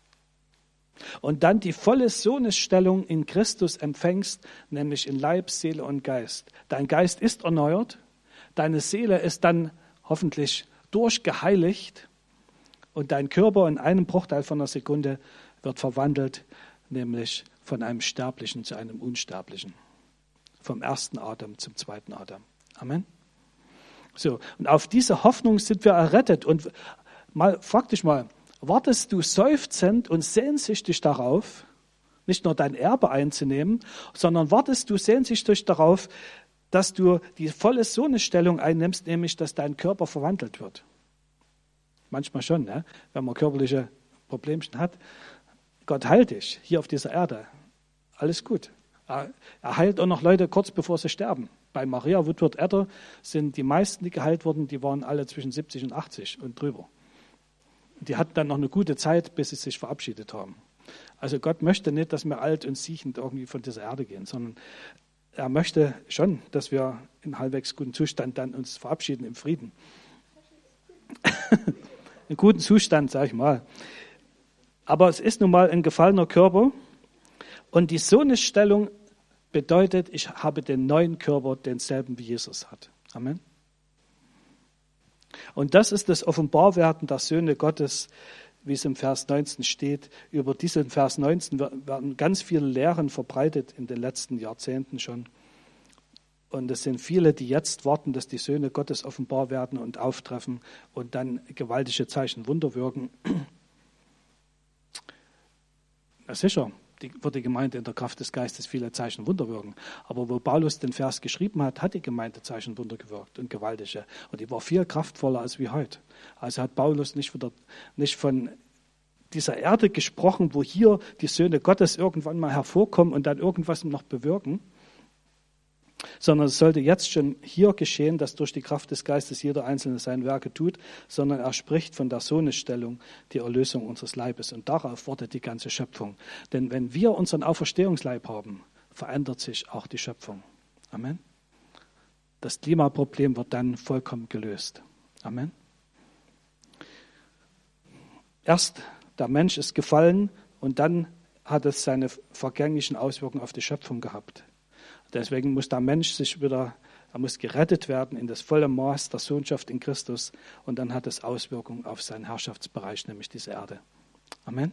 Und dann die volle Sohnesstellung in Christus empfängst, nämlich in Leib, Seele und Geist. Dein Geist ist erneuert, deine Seele ist dann hoffentlich durchgeheiligt und dein Körper in einem Bruchteil von einer Sekunde wird verwandelt, nämlich von einem Sterblichen zu einem Unsterblichen. Vom ersten Adam zum zweiten Adam. Amen. So, und auf diese Hoffnung sind wir errettet. Und mal, frag dich mal, wartest du seufzend und sehnsüchtig darauf, nicht nur dein Erbe einzunehmen, sondern wartest du sehnsüchtig darauf, dass du die volle Sohnesstellung einnimmst, nämlich dass dein Körper verwandelt wird? Manchmal schon, ne? Wenn man körperliche Problemchen hat. Gott heilt dich hier auf dieser Erde. Alles gut. Er heilt auch noch Leute kurz bevor sie sterben. bei Maria Woodward-Etter sind die meisten, die geheilt wurden, die waren alle zwischen siebzig und achtzig und drüber. Die hatten dann noch eine gute Zeit, bis sie sich verabschiedet haben. Also Gott möchte nicht, dass wir alt und siechend irgendwie von dieser Erde gehen, sondern er möchte schon, dass wir in halbwegs gutem Zustand dann uns verabschieden im Frieden. In gutem Zustand, sag ich mal. Aber es ist nun mal ein gefallener Körper und die Sohnesstellung bedeutet, ich habe den neuen Körper, denselben wie Jesus hat. Amen. Und das ist das Offenbarwerden der Söhne Gottes, wie es im Vers neunzehn steht. Über diesen Vers neunzehn werden ganz viele Lehren verbreitet in den letzten Jahrzehnten schon. Und es sind viele, die jetzt warten, dass die Söhne Gottes offenbar werden und auftreffen und dann gewaltige Zeichen, Wunder wirken. Na sicher, die, wird die Gemeinde in der Kraft des Geistes viele Zeichen, Wunder wirken. Aber wo Paulus den Vers geschrieben hat, hat die Gemeinde Zeichen, Wunder gewirkt und gewaltige. Und die war viel kraftvoller als wie heute. Also hat Paulus nicht, wieder, nicht von dieser Erde gesprochen, wo hier die Söhne Gottes irgendwann mal hervorkommen und dann irgendwas noch bewirken, sondern es sollte jetzt schon hier geschehen, dass durch die Kraft des Geistes jeder Einzelne seine Werke tut, sondern er spricht von der Sohnesstellung, die Erlösung unseres Leibes. Und darauf wartet die ganze Schöpfung. Denn wenn wir unseren Auferstehungsleib haben, verändert sich auch die Schöpfung. Amen. Das Klimaproblem wird dann vollkommen gelöst. Amen. Erst der Mensch ist gefallen und dann hat es seine vergänglichen Auswirkungen auf die Schöpfung gehabt. Deswegen muss der Mensch sich wieder, er muss gerettet werden in das volle Maß der Sohnschaft in Christus und dann hat es Auswirkungen auf seinen Herrschaftsbereich, nämlich diese Erde. Amen.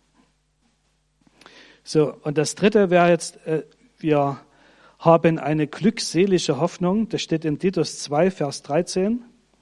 So, und das dritte wäre jetzt, äh, wir haben eine glückselige Hoffnung, das steht in Titus zwei, Vers dreizehn.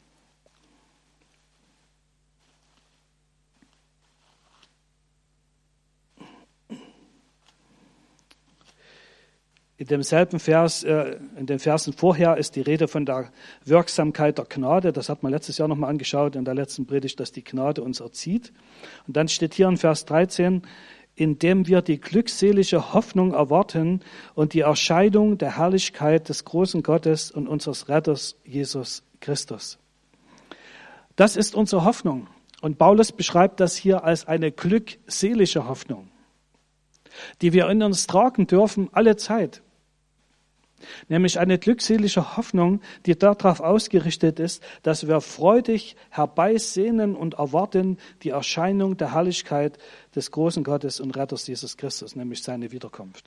In demselben Vers, äh, in den Versen vorher ist die Rede von der Wirksamkeit der Gnade. Das hat man letztes Jahr nochmal angeschaut in der letzten Predigt, dass die Gnade uns erzieht. Und dann steht hier in Vers dreizehn, indem wir die glückselige Hoffnung erwarten und die Erscheinung der Herrlichkeit des großen Gottes und unseres Retters Jesus Christus. Das ist unsere Hoffnung. Und Paulus beschreibt das hier als eine glückselige Hoffnung, die wir in uns tragen dürfen, alle Zeit. Nämlich eine glückselige Hoffnung, die darauf ausgerichtet ist, dass wir freudig herbeisehnen und erwarten die Erscheinung der Herrlichkeit des großen Gottes und Retters Jesus Christus, nämlich seine Wiederkunft.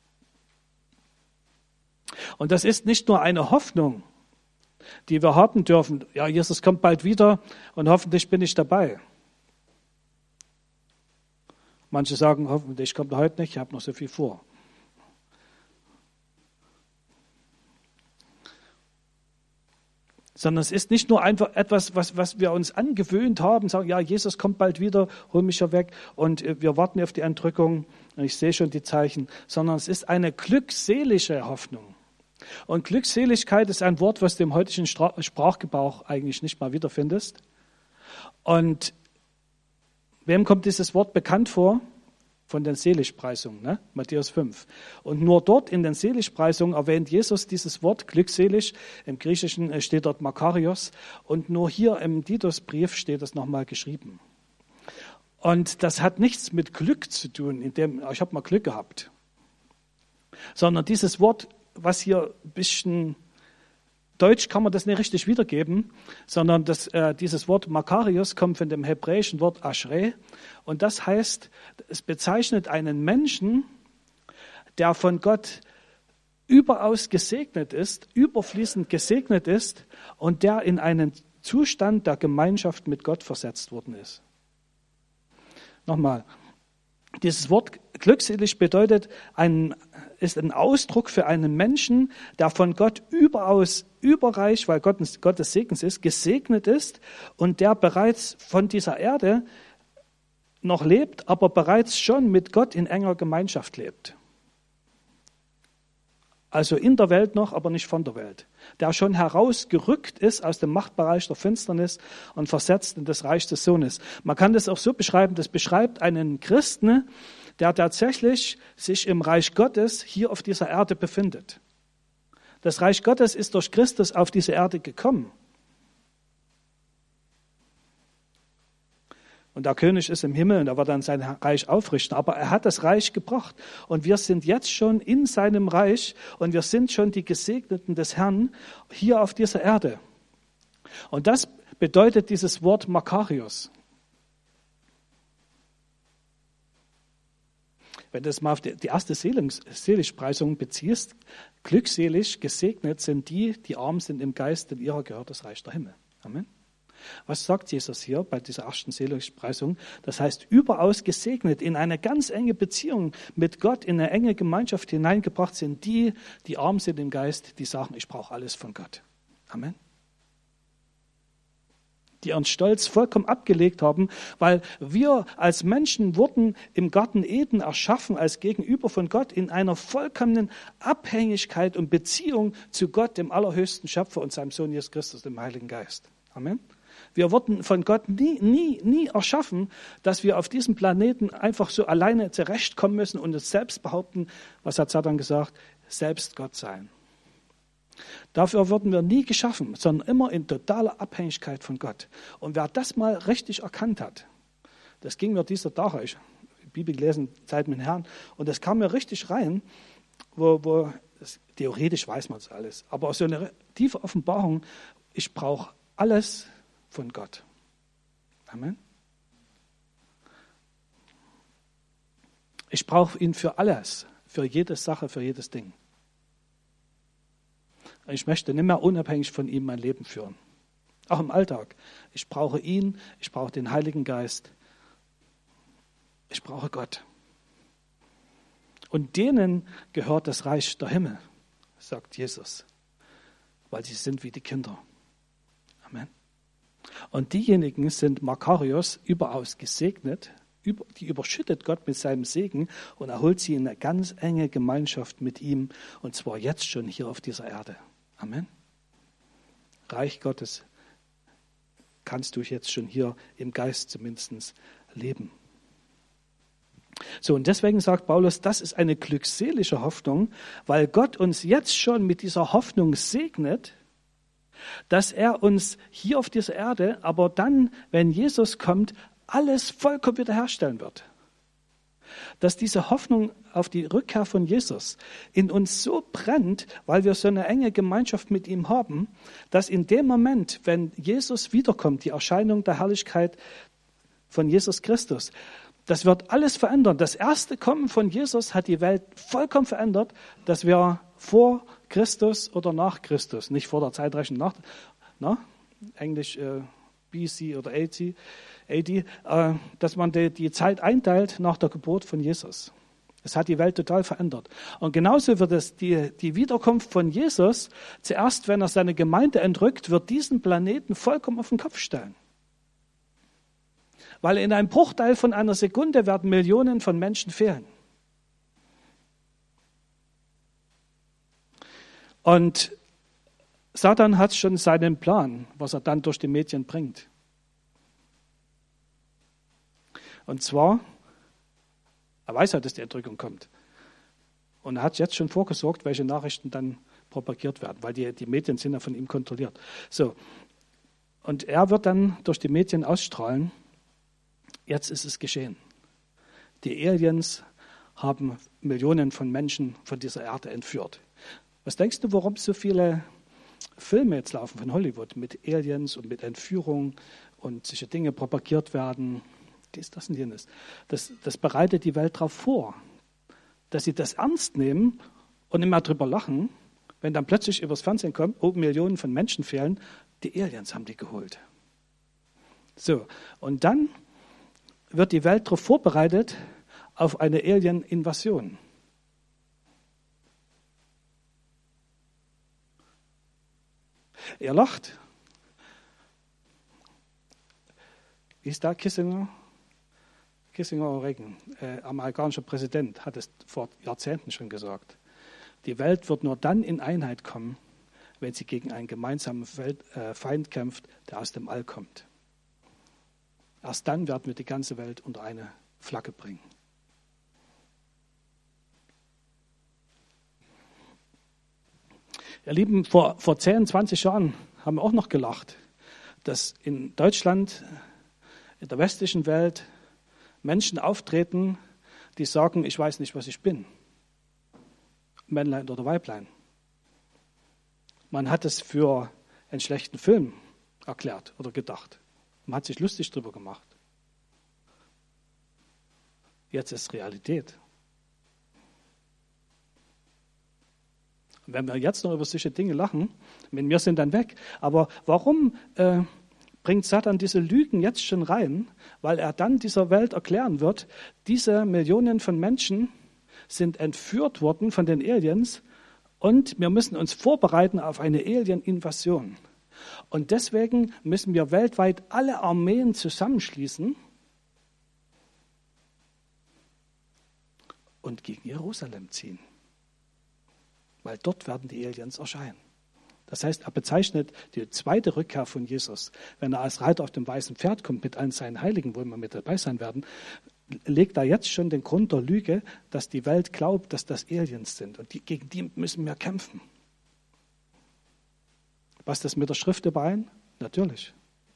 Und das ist nicht nur eine Hoffnung, die wir haben dürfen. Ja, Jesus kommt bald wieder und hoffentlich bin ich dabei. Manche sagen, hoffentlich kommt er heute nicht, ich habe noch so viel vor. Sondern es ist nicht nur einfach etwas, was, was wir uns angewöhnt haben, sagen, ja, Jesus kommt bald wieder, hol mich ja weg und wir warten auf die Entrückung und ich sehe schon die Zeichen, sondern es ist eine glückselige Hoffnung. Und Glückseligkeit ist ein Wort, was du im heutigen Sprachgebrauch eigentlich nicht mal wiederfindest. Und wem kommt dieses Wort bekannt vor? Von den Seligpreisungen, ne? Matthäus fünf. Und nur dort in den Seligpreisungen erwähnt Jesus dieses Wort glückselig. Im Griechischen steht dort Makarios. Und nur hier im Titusbrief steht es nochmal geschrieben. Und das hat nichts mit Glück zu tun, in dem, ich habe mal Glück gehabt. Sondern dieses Wort, was hier ein bisschen Deutsch kann man das nicht richtig wiedergeben, sondern das, äh, dieses Wort Makarios kommt von dem hebräischen Wort Ashrei und das heißt, es bezeichnet einen Menschen, der von Gott überaus gesegnet ist, überfließend gesegnet ist und der in einen Zustand der Gemeinschaft mit Gott versetzt worden ist. Nochmal, dieses Wort glückselig bedeutet, ein, ist ein Ausdruck für einen Menschen, der von Gott überaus überreich, weil Gott Gottes Segens ist, gesegnet ist und der bereits von dieser Erde noch lebt, aber bereits schon mit Gott in enger Gemeinschaft lebt. Also in der Welt noch, aber nicht von der Welt. Der schon herausgerückt ist aus dem Machtbereich der Finsternis und versetzt in das Reich des Sohnes. Man kann das auch so beschreiben, das beschreibt einen Christen, der tatsächlich sich im Reich Gottes hier auf dieser Erde befindet. Das Reich Gottes ist durch Christus auf diese Erde gekommen. Und der König ist im Himmel und er wird dann sein Reich aufrichten. Aber er hat das Reich gebracht. Und wir sind jetzt schon in seinem Reich und wir sind schon die Gesegneten des Herrn hier auf dieser Erde. Und das bedeutet dieses Wort Makarios. Wenn du das mal auf die erste Seligpreisung beziehst, glückselig, gesegnet sind die, die arm sind im Geist, denn ihrer gehört das Reich der Himmel. Amen. Was sagt Jesus hier bei dieser ersten Seligpreisung? Das heißt, überaus gesegnet, in eine ganz enge Beziehung mit Gott, in eine enge Gemeinschaft hineingebracht sind die, die arm sind im Geist, die sagen, ich brauche alles von Gott. Amen. Die ihren Stolz vollkommen abgelegt haben, weil wir als Menschen wurden im Garten Eden erschaffen als Gegenüber von Gott in einer vollkommenen Abhängigkeit und Beziehung zu Gott, dem allerhöchsten Schöpfer und seinem Sohn Jesus Christus, dem Heiligen Geist. Amen. Wir wurden von Gott nie, nie, nie erschaffen, dass wir auf diesem Planeten einfach so alleine zurechtkommen müssen und uns selbst behaupten, was hat Satan gesagt, selbst Gott sein. Dafür wurden wir nie geschaffen, sondern immer in totaler Abhängigkeit von Gott. Und wer das mal richtig erkannt hat, das ging mir dieser Tag, ich Bibel gelesen, Zeit mit dem Herrn, und das kam mir richtig rein, wo, wo das, theoretisch weiß man es alles, aber so eine tiefe Offenbarung, ich brauche alles von Gott. Amen. Ich brauche ihn für alles, für jede Sache, für jedes Ding. Ich möchte nicht mehr unabhängig von ihm mein Leben führen. Auch im Alltag. Ich brauche ihn, ich brauche den Heiligen Geist. Ich brauche Gott. Und denen gehört das Reich der Himmel, sagt Jesus, weil sie sind wie die Kinder. Amen. Und diejenigen sind Makarios, überaus gesegnet, die überschüttet Gott mit seinem Segen und er holt sie in eine ganz enge Gemeinschaft mit ihm, und zwar jetzt schon hier auf dieser Erde. Amen. Reich Gottes kannst du jetzt schon hier im Geist zumindest leben. So, und deswegen sagt Paulus, das ist eine glückselige Hoffnung, weil Gott uns jetzt schon mit dieser Hoffnung segnet, dass er uns hier auf dieser Erde, aber dann, wenn Jesus kommt, alles vollkommen wiederherstellen wird. Dass diese Hoffnung auf die Rückkehr von Jesus in uns so brennt, weil wir so eine enge Gemeinschaft mit ihm haben, dass in dem Moment, wenn Jesus wiederkommt, die Erscheinung der Herrlichkeit von Jesus Christus, das wird alles verändern. Das erste Kommen von Jesus hat die Welt vollkommen verändert, dass wir vor Christus oder nach Christus, nicht vor der Zeitrechnung, nach, na, Englisch äh, B C oder A D, A D äh, dass man die, die Zeit einteilt nach der Geburt von Jesus. Das hat die Welt total verändert. Und genauso wird es die, die Wiederkunft von Jesus, zuerst wenn er seine Gemeinde entrückt, wird diesen Planeten vollkommen auf den Kopf stellen. Weil in einem Bruchteil von einer Sekunde werden Millionen von Menschen fehlen. Und Satan hat schon seinen Plan, was er dann durch die Medien bringt. Und zwar, er weiß ja, dass die Entrückung kommt. Und er hat jetzt schon vorgesorgt, welche Nachrichten dann propagiert werden, weil die, die Medien sind ja von ihm kontrolliert. So. Und er wird dann durch die Medien ausstrahlen, jetzt ist es geschehen. Die Aliens haben Millionen von Menschen von dieser Erde entführt. Was denkst du, warum so viele Filme jetzt laufen von Hollywood mit Aliens und mit Entführung und solche Dinge propagiert werden? Dies, das und jenes. Das, das bereitet die Welt darauf vor, dass sie das ernst nehmen und immer drüber lachen, wenn dann plötzlich übers Fernsehen kommt, oh, Millionen von Menschen fehlen, die Aliens haben die geholt. So, und dann wird die Welt darauf vorbereitet auf eine Alien-Invasion. Ihr lacht. Wie ist da Kissinger? Kissinger oder Reagan, äh, amerikanischer Präsident, hat es vor Jahrzehnten schon gesagt. Die Welt wird nur dann in Einheit kommen, wenn sie gegen einen gemeinsamen Welt, äh, Feind kämpft, der aus dem All kommt. Erst dann werden wir die ganze Welt unter eine Flagge bringen. Ihr Lieben, vor, vor zehn, zwanzig Jahren haben wir auch noch gelacht, dass in Deutschland, in der westlichen Welt Menschen auftreten, die sagen, ich weiß nicht, was ich bin. Männlein oder Weiblein. Man hat es für einen schlechten Film erklärt oder gedacht. Man hat sich lustig drüber gemacht. Jetzt ist Realität. Und wenn wir jetzt noch über solche Dinge lachen, wenn wir sind dann weg. Aber warum äh, bringt Satan diese Lügen jetzt schon rein? Weil er dann dieser Welt erklären wird, diese Millionen von Menschen sind entführt worden von den Aliens und wir müssen uns vorbereiten auf eine Alien-Invasion. Und deswegen müssen wir weltweit alle Armeen zusammenschließen und gegen Jerusalem ziehen. Weil dort werden die Aliens erscheinen. Das heißt, er bezeichnet die zweite Rückkehr von Jesus, wenn er als Reiter auf dem weißen Pferd kommt mit allen seinen Heiligen, wo wir mit dabei sein werden, legt er jetzt schon den Grund der Lüge, dass die Welt glaubt, dass das Aliens sind. Und die, gegen die müssen wir kämpfen. Passt das mit der Schrift überein? Natürlich.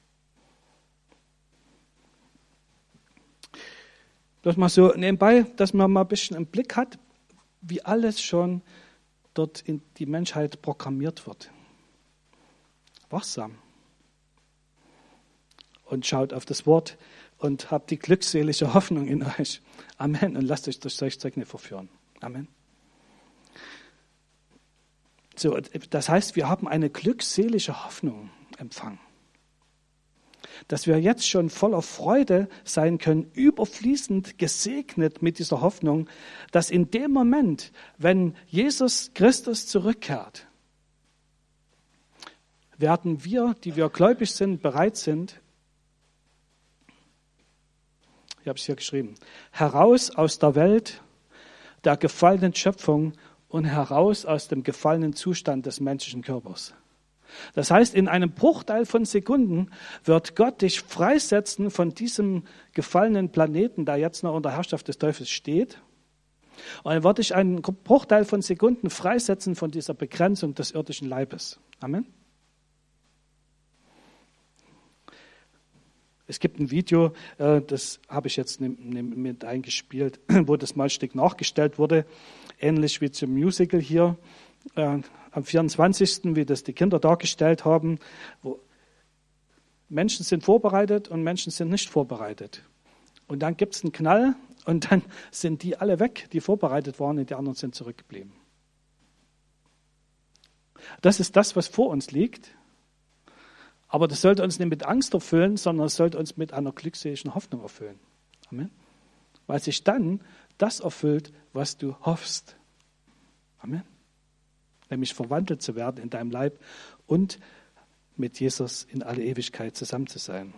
Bloß mal so nebenbei, dass man mal ein bisschen im Blick hat, wie alles schon dort in die Menschheit programmiert wird. Wachsam. Und schaut auf das Wort und habt die glückselige Hoffnung in euch. Amen. Und lasst euch durch solche Zeug nicht verführen. Amen. So, das heißt, wir haben eine glückselige Hoffnung empfangen. Dass wir jetzt schon voller Freude sein können, überfließend gesegnet mit dieser Hoffnung, dass in dem Moment, wenn Jesus Christus zurückkehrt, werden wir, die wir gläubig sind, bereit sind, ich habe es hier geschrieben, heraus aus der Welt der gefallenen Schöpfung und heraus aus dem gefallenen Zustand des menschlichen Körpers. Das heißt, in einem Bruchteil von Sekunden wird Gott dich freisetzen von diesem gefallenen Planeten, der jetzt noch unter Herrschaft des Teufels steht. Und er wird dich einen Bruchteil von Sekunden freisetzen von dieser Begrenzung des irdischen Leibes. Amen. Es gibt ein Video, das habe ich jetzt mit eingespielt, wo das mal ein Stück nachgestellt wurde, ähnlich wie zum Musical hier. Am vierundzwanzigsten, wie das die Kinder dargestellt haben, wo Menschen sind vorbereitet und Menschen sind nicht vorbereitet. Und dann gibt es einen Knall und dann sind die alle weg, die vorbereitet waren und die anderen sind zurückgeblieben. Das ist das, was vor uns liegt. Aber das sollte uns nicht mit Angst erfüllen, sondern es sollte uns mit einer glückseligen Hoffnung erfüllen. Amen. Weil sich dann das erfüllt, was du hoffst. Amen. Nämlich verwandelt zu werden in deinem Leib und mit Jesus in alle Ewigkeit zusammen zu sein.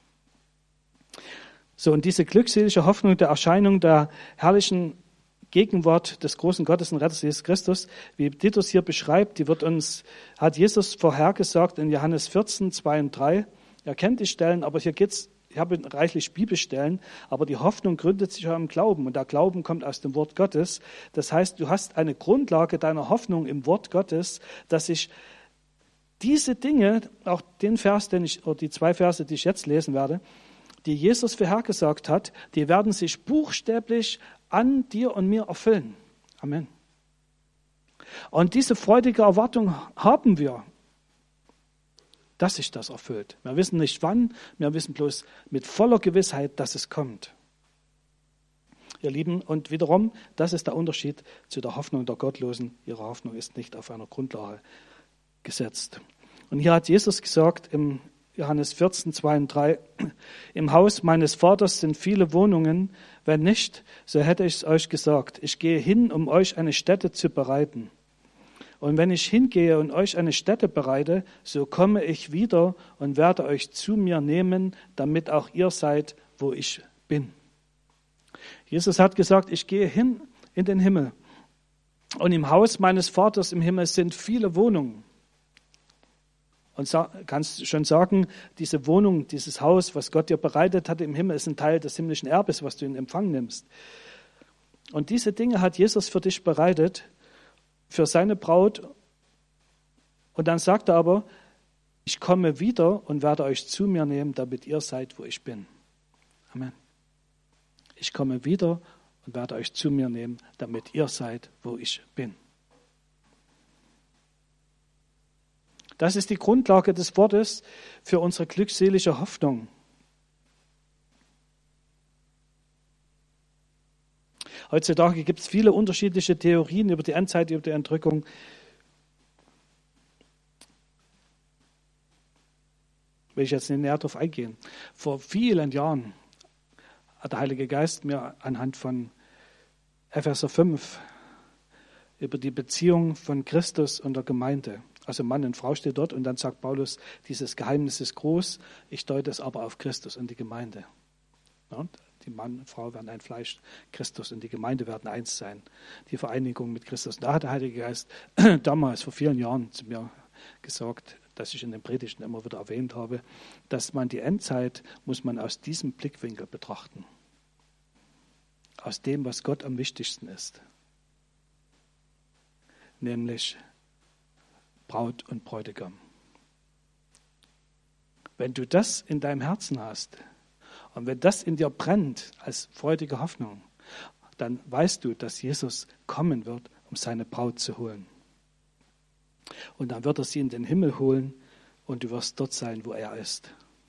So, und diese glückselige Hoffnung der Erscheinung der herrlichen Gegenwart des großen Gottes und Retters Jesus Christus, wie Titus hier beschreibt, die wird uns, hat Jesus vorhergesagt in Johannes vierzehn, zwei und drei. Er kennt die Stellen, aber hier geht's, ich habe reichlich Bibelstellen, aber die Hoffnung gründet sich am Glauben und der Glauben kommt aus dem Wort Gottes. Das heißt, du hast eine Grundlage deiner Hoffnung im Wort Gottes, dass sich diese Dinge, auch den Vers, den ich, oder die zwei Verse, die ich jetzt lesen werde, die Jesus vorhergesagt hat, die werden sich buchstäblich an dir und mir erfüllen. Amen. Und diese freudige Erwartung haben wir, dass sich das erfüllt. Wir wissen nicht wann, wir wissen bloß mit voller Gewissheit, dass es kommt. Ihr Lieben, und wiederum, das ist der Unterschied zu der Hoffnung der Gottlosen. Ihre Hoffnung ist nicht auf einer Grundlage gesetzt. Und hier hat Jesus gesagt im Johannes vierzehn, zwei und drei, im Haus meines Vaters sind viele Wohnungen, wenn nicht, so hätte ich es euch gesagt. Ich gehe hin, um euch eine Stätte zu bereiten. Und wenn ich hingehe und euch eine Stätte bereite, so komme ich wieder und werde euch zu mir nehmen, damit auch ihr seid, wo ich bin. Jesus hat gesagt, ich gehe hin in den Himmel. Und im Haus meines Vaters im Himmel sind viele Wohnungen. Und kannst schon sagen, diese Wohnung, dieses Haus, was Gott dir bereitet hat im Himmel, ist ein Teil des himmlischen Erbes, was du in Empfang nimmst. Und diese Dinge hat Jesus für dich bereitet, für seine Braut Und dann sagt er aber, ich komme wieder und werde euch zu mir nehmen, damit ihr seid, wo ich bin. Amen. Ich komme wieder und werde euch zu mir nehmen, damit ihr seid, wo ich bin. Das ist die Grundlage des Wortes für unsere glückselige Hoffnung. Heutzutage gibt es viele unterschiedliche Theorien über die Endzeit, über die Entrückung. Will ich jetzt nicht näher darauf eingehen. Vor vielen Jahren hat der Heilige Geist mir anhand von Epheser fünf über die Beziehung von Christus und der Gemeinde, also Mann und Frau steht dort, und dann sagt Paulus, dieses Geheimnis ist groß, ich deute es aber auf Christus und die Gemeinde. Ja, die Mann und Frau werden ein Fleisch, Christus und die Gemeinde werden eins sein. Die Vereinigung mit Christus. Da hat der Heilige Geist damals, vor vielen Jahren, zu mir gesagt, dass ich in den Predigten immer wieder erwähnt habe, dass man die Endzeit, muss man aus diesem Blickwinkel betrachten. Aus dem, was Gott am wichtigsten ist. Nämlich Braut und Bräutigam. Wenn du das in deinem Herzen hast und wenn das in dir brennt als freudige Hoffnung, dann weißt du, dass Jesus kommen wird, um seine Braut zu holen. Und dann wird er sie in den Himmel holen und du wirst dort sein, wo er ist.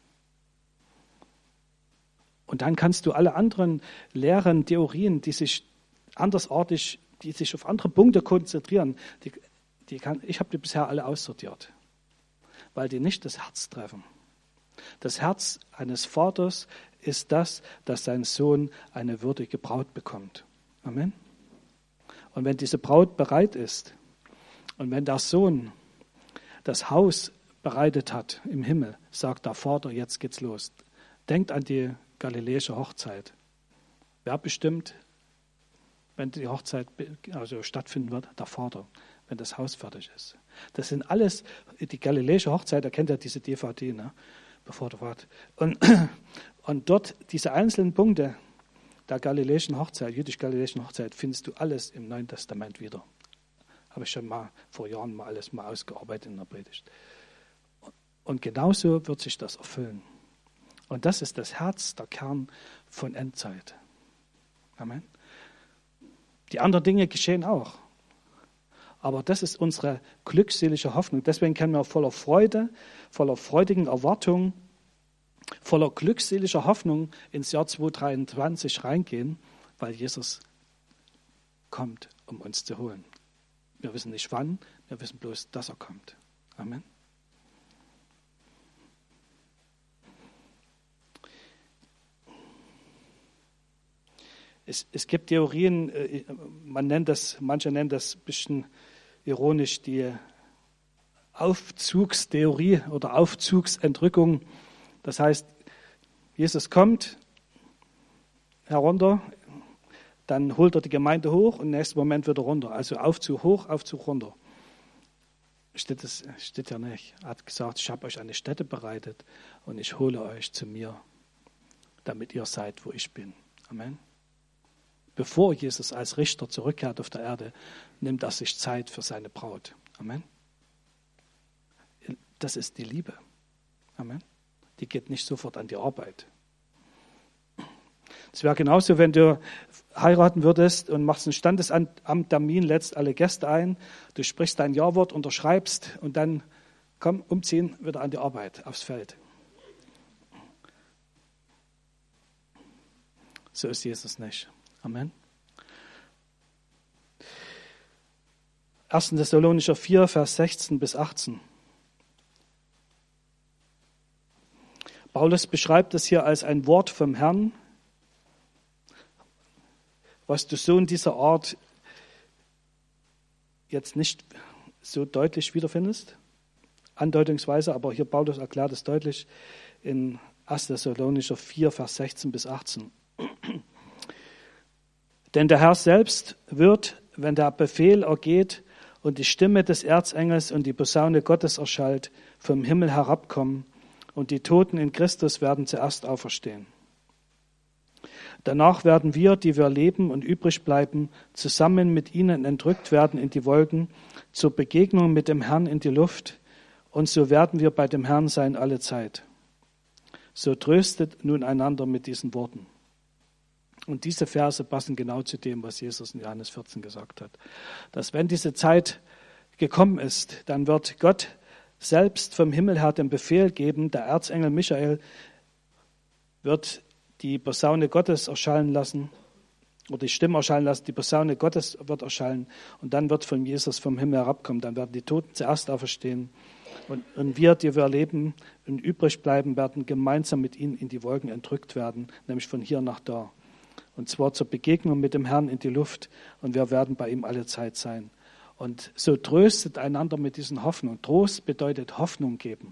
Und dann kannst du alle anderen Lehren, Theorien, die sich andersartig, die sich auf andere Punkte konzentrieren, die, die kann, ich habe die bisher alle aussortiert, weil die nicht das Herz treffen. Das Herz eines Vaters ist das, dass sein Sohn eine würdige Braut bekommt. Amen. Und wenn diese Braut bereit ist und wenn der Sohn das Haus bereitet hat im Himmel, sagt der Vater, jetzt geht's los. Denkt an die galiläische Hochzeit. Wer bestimmt, wenn die Hochzeit also stattfinden wird? Der Vater, wenn das Haus fertig ist. Das sind alles, die galiläische Hochzeit, da kennt ihr diese D V D, ne? Bevor der Vater. Und, und dort, diese einzelnen Punkte der galiläischen Hochzeit, jüdisch-galiläischen Hochzeit, findest du alles im Neuen Testament wieder. Habe ich schon mal vor Jahren mal alles mal ausgearbeitet in der Predigt. Und genauso wird sich das erfüllen. Und das ist das Herz, der Kern von Endzeit. Amen. Die anderen Dinge geschehen auch. Aber das ist unsere glückselige Hoffnung. Deswegen können wir voller Freude, voller freudigen Erwartung, voller glückseliger Hoffnung ins Jahr zweitausenddreiundzwanzig reingehen, weil Jesus kommt, um uns zu holen. Wir wissen nicht wann, wir wissen bloß, dass er kommt. Amen. Es, es gibt Theorien, man nennt das, manche nennen das ein bisschen ironisch die Aufzugstheorie oder Aufzugsentrückung. Das heißt, Jesus kommt herunter, dann holt er die Gemeinde hoch und im nächsten Moment wieder runter. Also Aufzug hoch, Aufzug runter. Steht, das, steht ja nicht. Er hat gesagt, ich habe euch eine Stätte bereitet und ich hole euch zu mir, damit ihr seid, wo ich bin. Amen. Bevor Jesus als Richter zurückkehrt auf der Erde, nimmt er sich Zeit für seine Braut. Amen. Das ist die Liebe. Amen. Die geht nicht sofort an die Arbeit. Es wäre genauso, wenn du heiraten würdest und machst ein Standesamttermin, lädst alle Gäste ein, du sprichst dein Ja-Wort, unterschreibst und dann komm, umziehen, wieder an die Arbeit, aufs Feld. So ist Jesus nicht. Amen. erster Thessalonicher vier, Vers sechzehn bis achtzehn. Paulus beschreibt es hier als ein Wort vom Herrn, was du so in dieser Art jetzt nicht so deutlich wiederfindest, andeutungsweise, aber hier Paulus erklärt es deutlich in erster Thessalonicher vier, Vers sechzehn bis achtzehn. Denn der Herr selbst wird, wenn der Befehl ergeht und die Stimme des Erzengels und die Posaune Gottes erschallt, vom Himmel herabkommen und die Toten in Christus werden zuerst auferstehen. Danach werden wir, die wir leben und übrig bleiben, zusammen mit ihnen entrückt werden in die Wolken, zur Begegnung mit dem Herrn in die Luft, und so werden wir bei dem Herrn sein alle Zeit. So tröstet nun einander mit diesen Worten. Und diese Verse passen genau zu dem, was Jesus in Johannes vierzehn gesagt hat. Dass wenn diese Zeit gekommen ist, dann wird Gott selbst vom Himmel her den Befehl geben, der Erzengel Michael wird die Posaune Gottes erschallen lassen, oder die Stimme erschallen lassen, die Posaune Gottes wird erschallen, und dann wird von Jesus vom Himmel herabkommen. Dann werden die Toten zuerst auferstehen, und, und wir, die wir leben und übrig bleiben, werden gemeinsam mit ihnen in die Wolken entrückt werden, nämlich von hier nach da. Und zwar zur Begegnung mit dem Herrn in die Luft, und wir werden bei ihm alle Zeit sein. Und so tröstet einander mit diesen Hoffnungen. Trost bedeutet Hoffnung geben.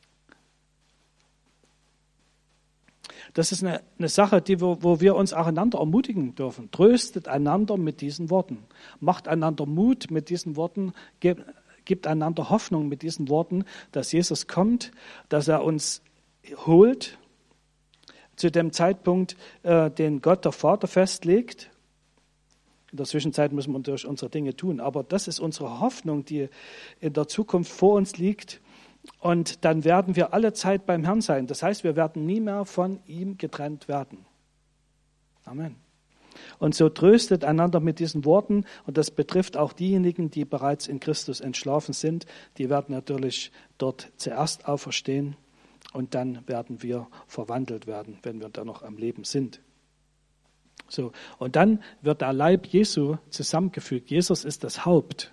Das ist eine, eine Sache, die, wo, wo wir uns auch einander ermutigen dürfen. Tröstet einander mit diesen Worten. Macht einander Mut mit diesen Worten. Gebt, gibt einander Hoffnung mit diesen Worten, dass Jesus kommt, dass er uns holt zu dem Zeitpunkt, äh, den Gott, der Vater, festlegt. In der Zwischenzeit müssen wir natürlich unsere Dinge tun, aber das ist unsere Hoffnung, die in der Zukunft vor uns liegt. Und dann werden wir alle Zeit beim Herrn sein. Das heißt, wir werden nie mehr von ihm getrennt werden. Amen. Und so tröstet einander mit diesen Worten, und das betrifft auch diejenigen, die bereits in Christus entschlafen sind. Die werden natürlich dort zuerst auferstehen. Und dann werden wir verwandelt werden, wenn wir dann noch am Leben sind. So, und dann wird der Leib Jesu zusammengefügt. Jesus ist das Haupt.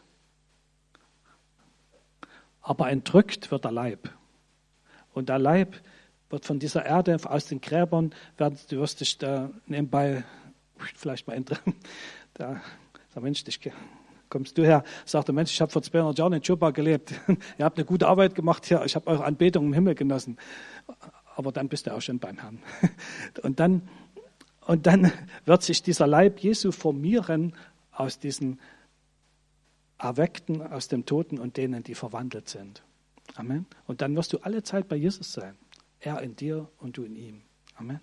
Aber entrückt wird der Leib. Und der Leib wird von dieser Erde, aus den Gräbern, werden, du wirst dich da nebenbei vielleicht mal interessieren. Da sagt Mensch, dich, kommst du her? Sagt der Mensch, ich habe vor zweihundert Jahren in Juba gelebt. Ihr habt eine gute Arbeit gemacht hier. Ich habe eure Anbetung im Himmel genossen. Aber dann bist du auch schon beim Herrn. Und dann, und dann wird sich dieser Leib Jesu formieren aus diesen Erweckten, aus dem Toten und denen, die verwandelt sind. Amen. Und dann wirst du alle Zeit bei Jesus sein. Er in dir und du in ihm. Amen.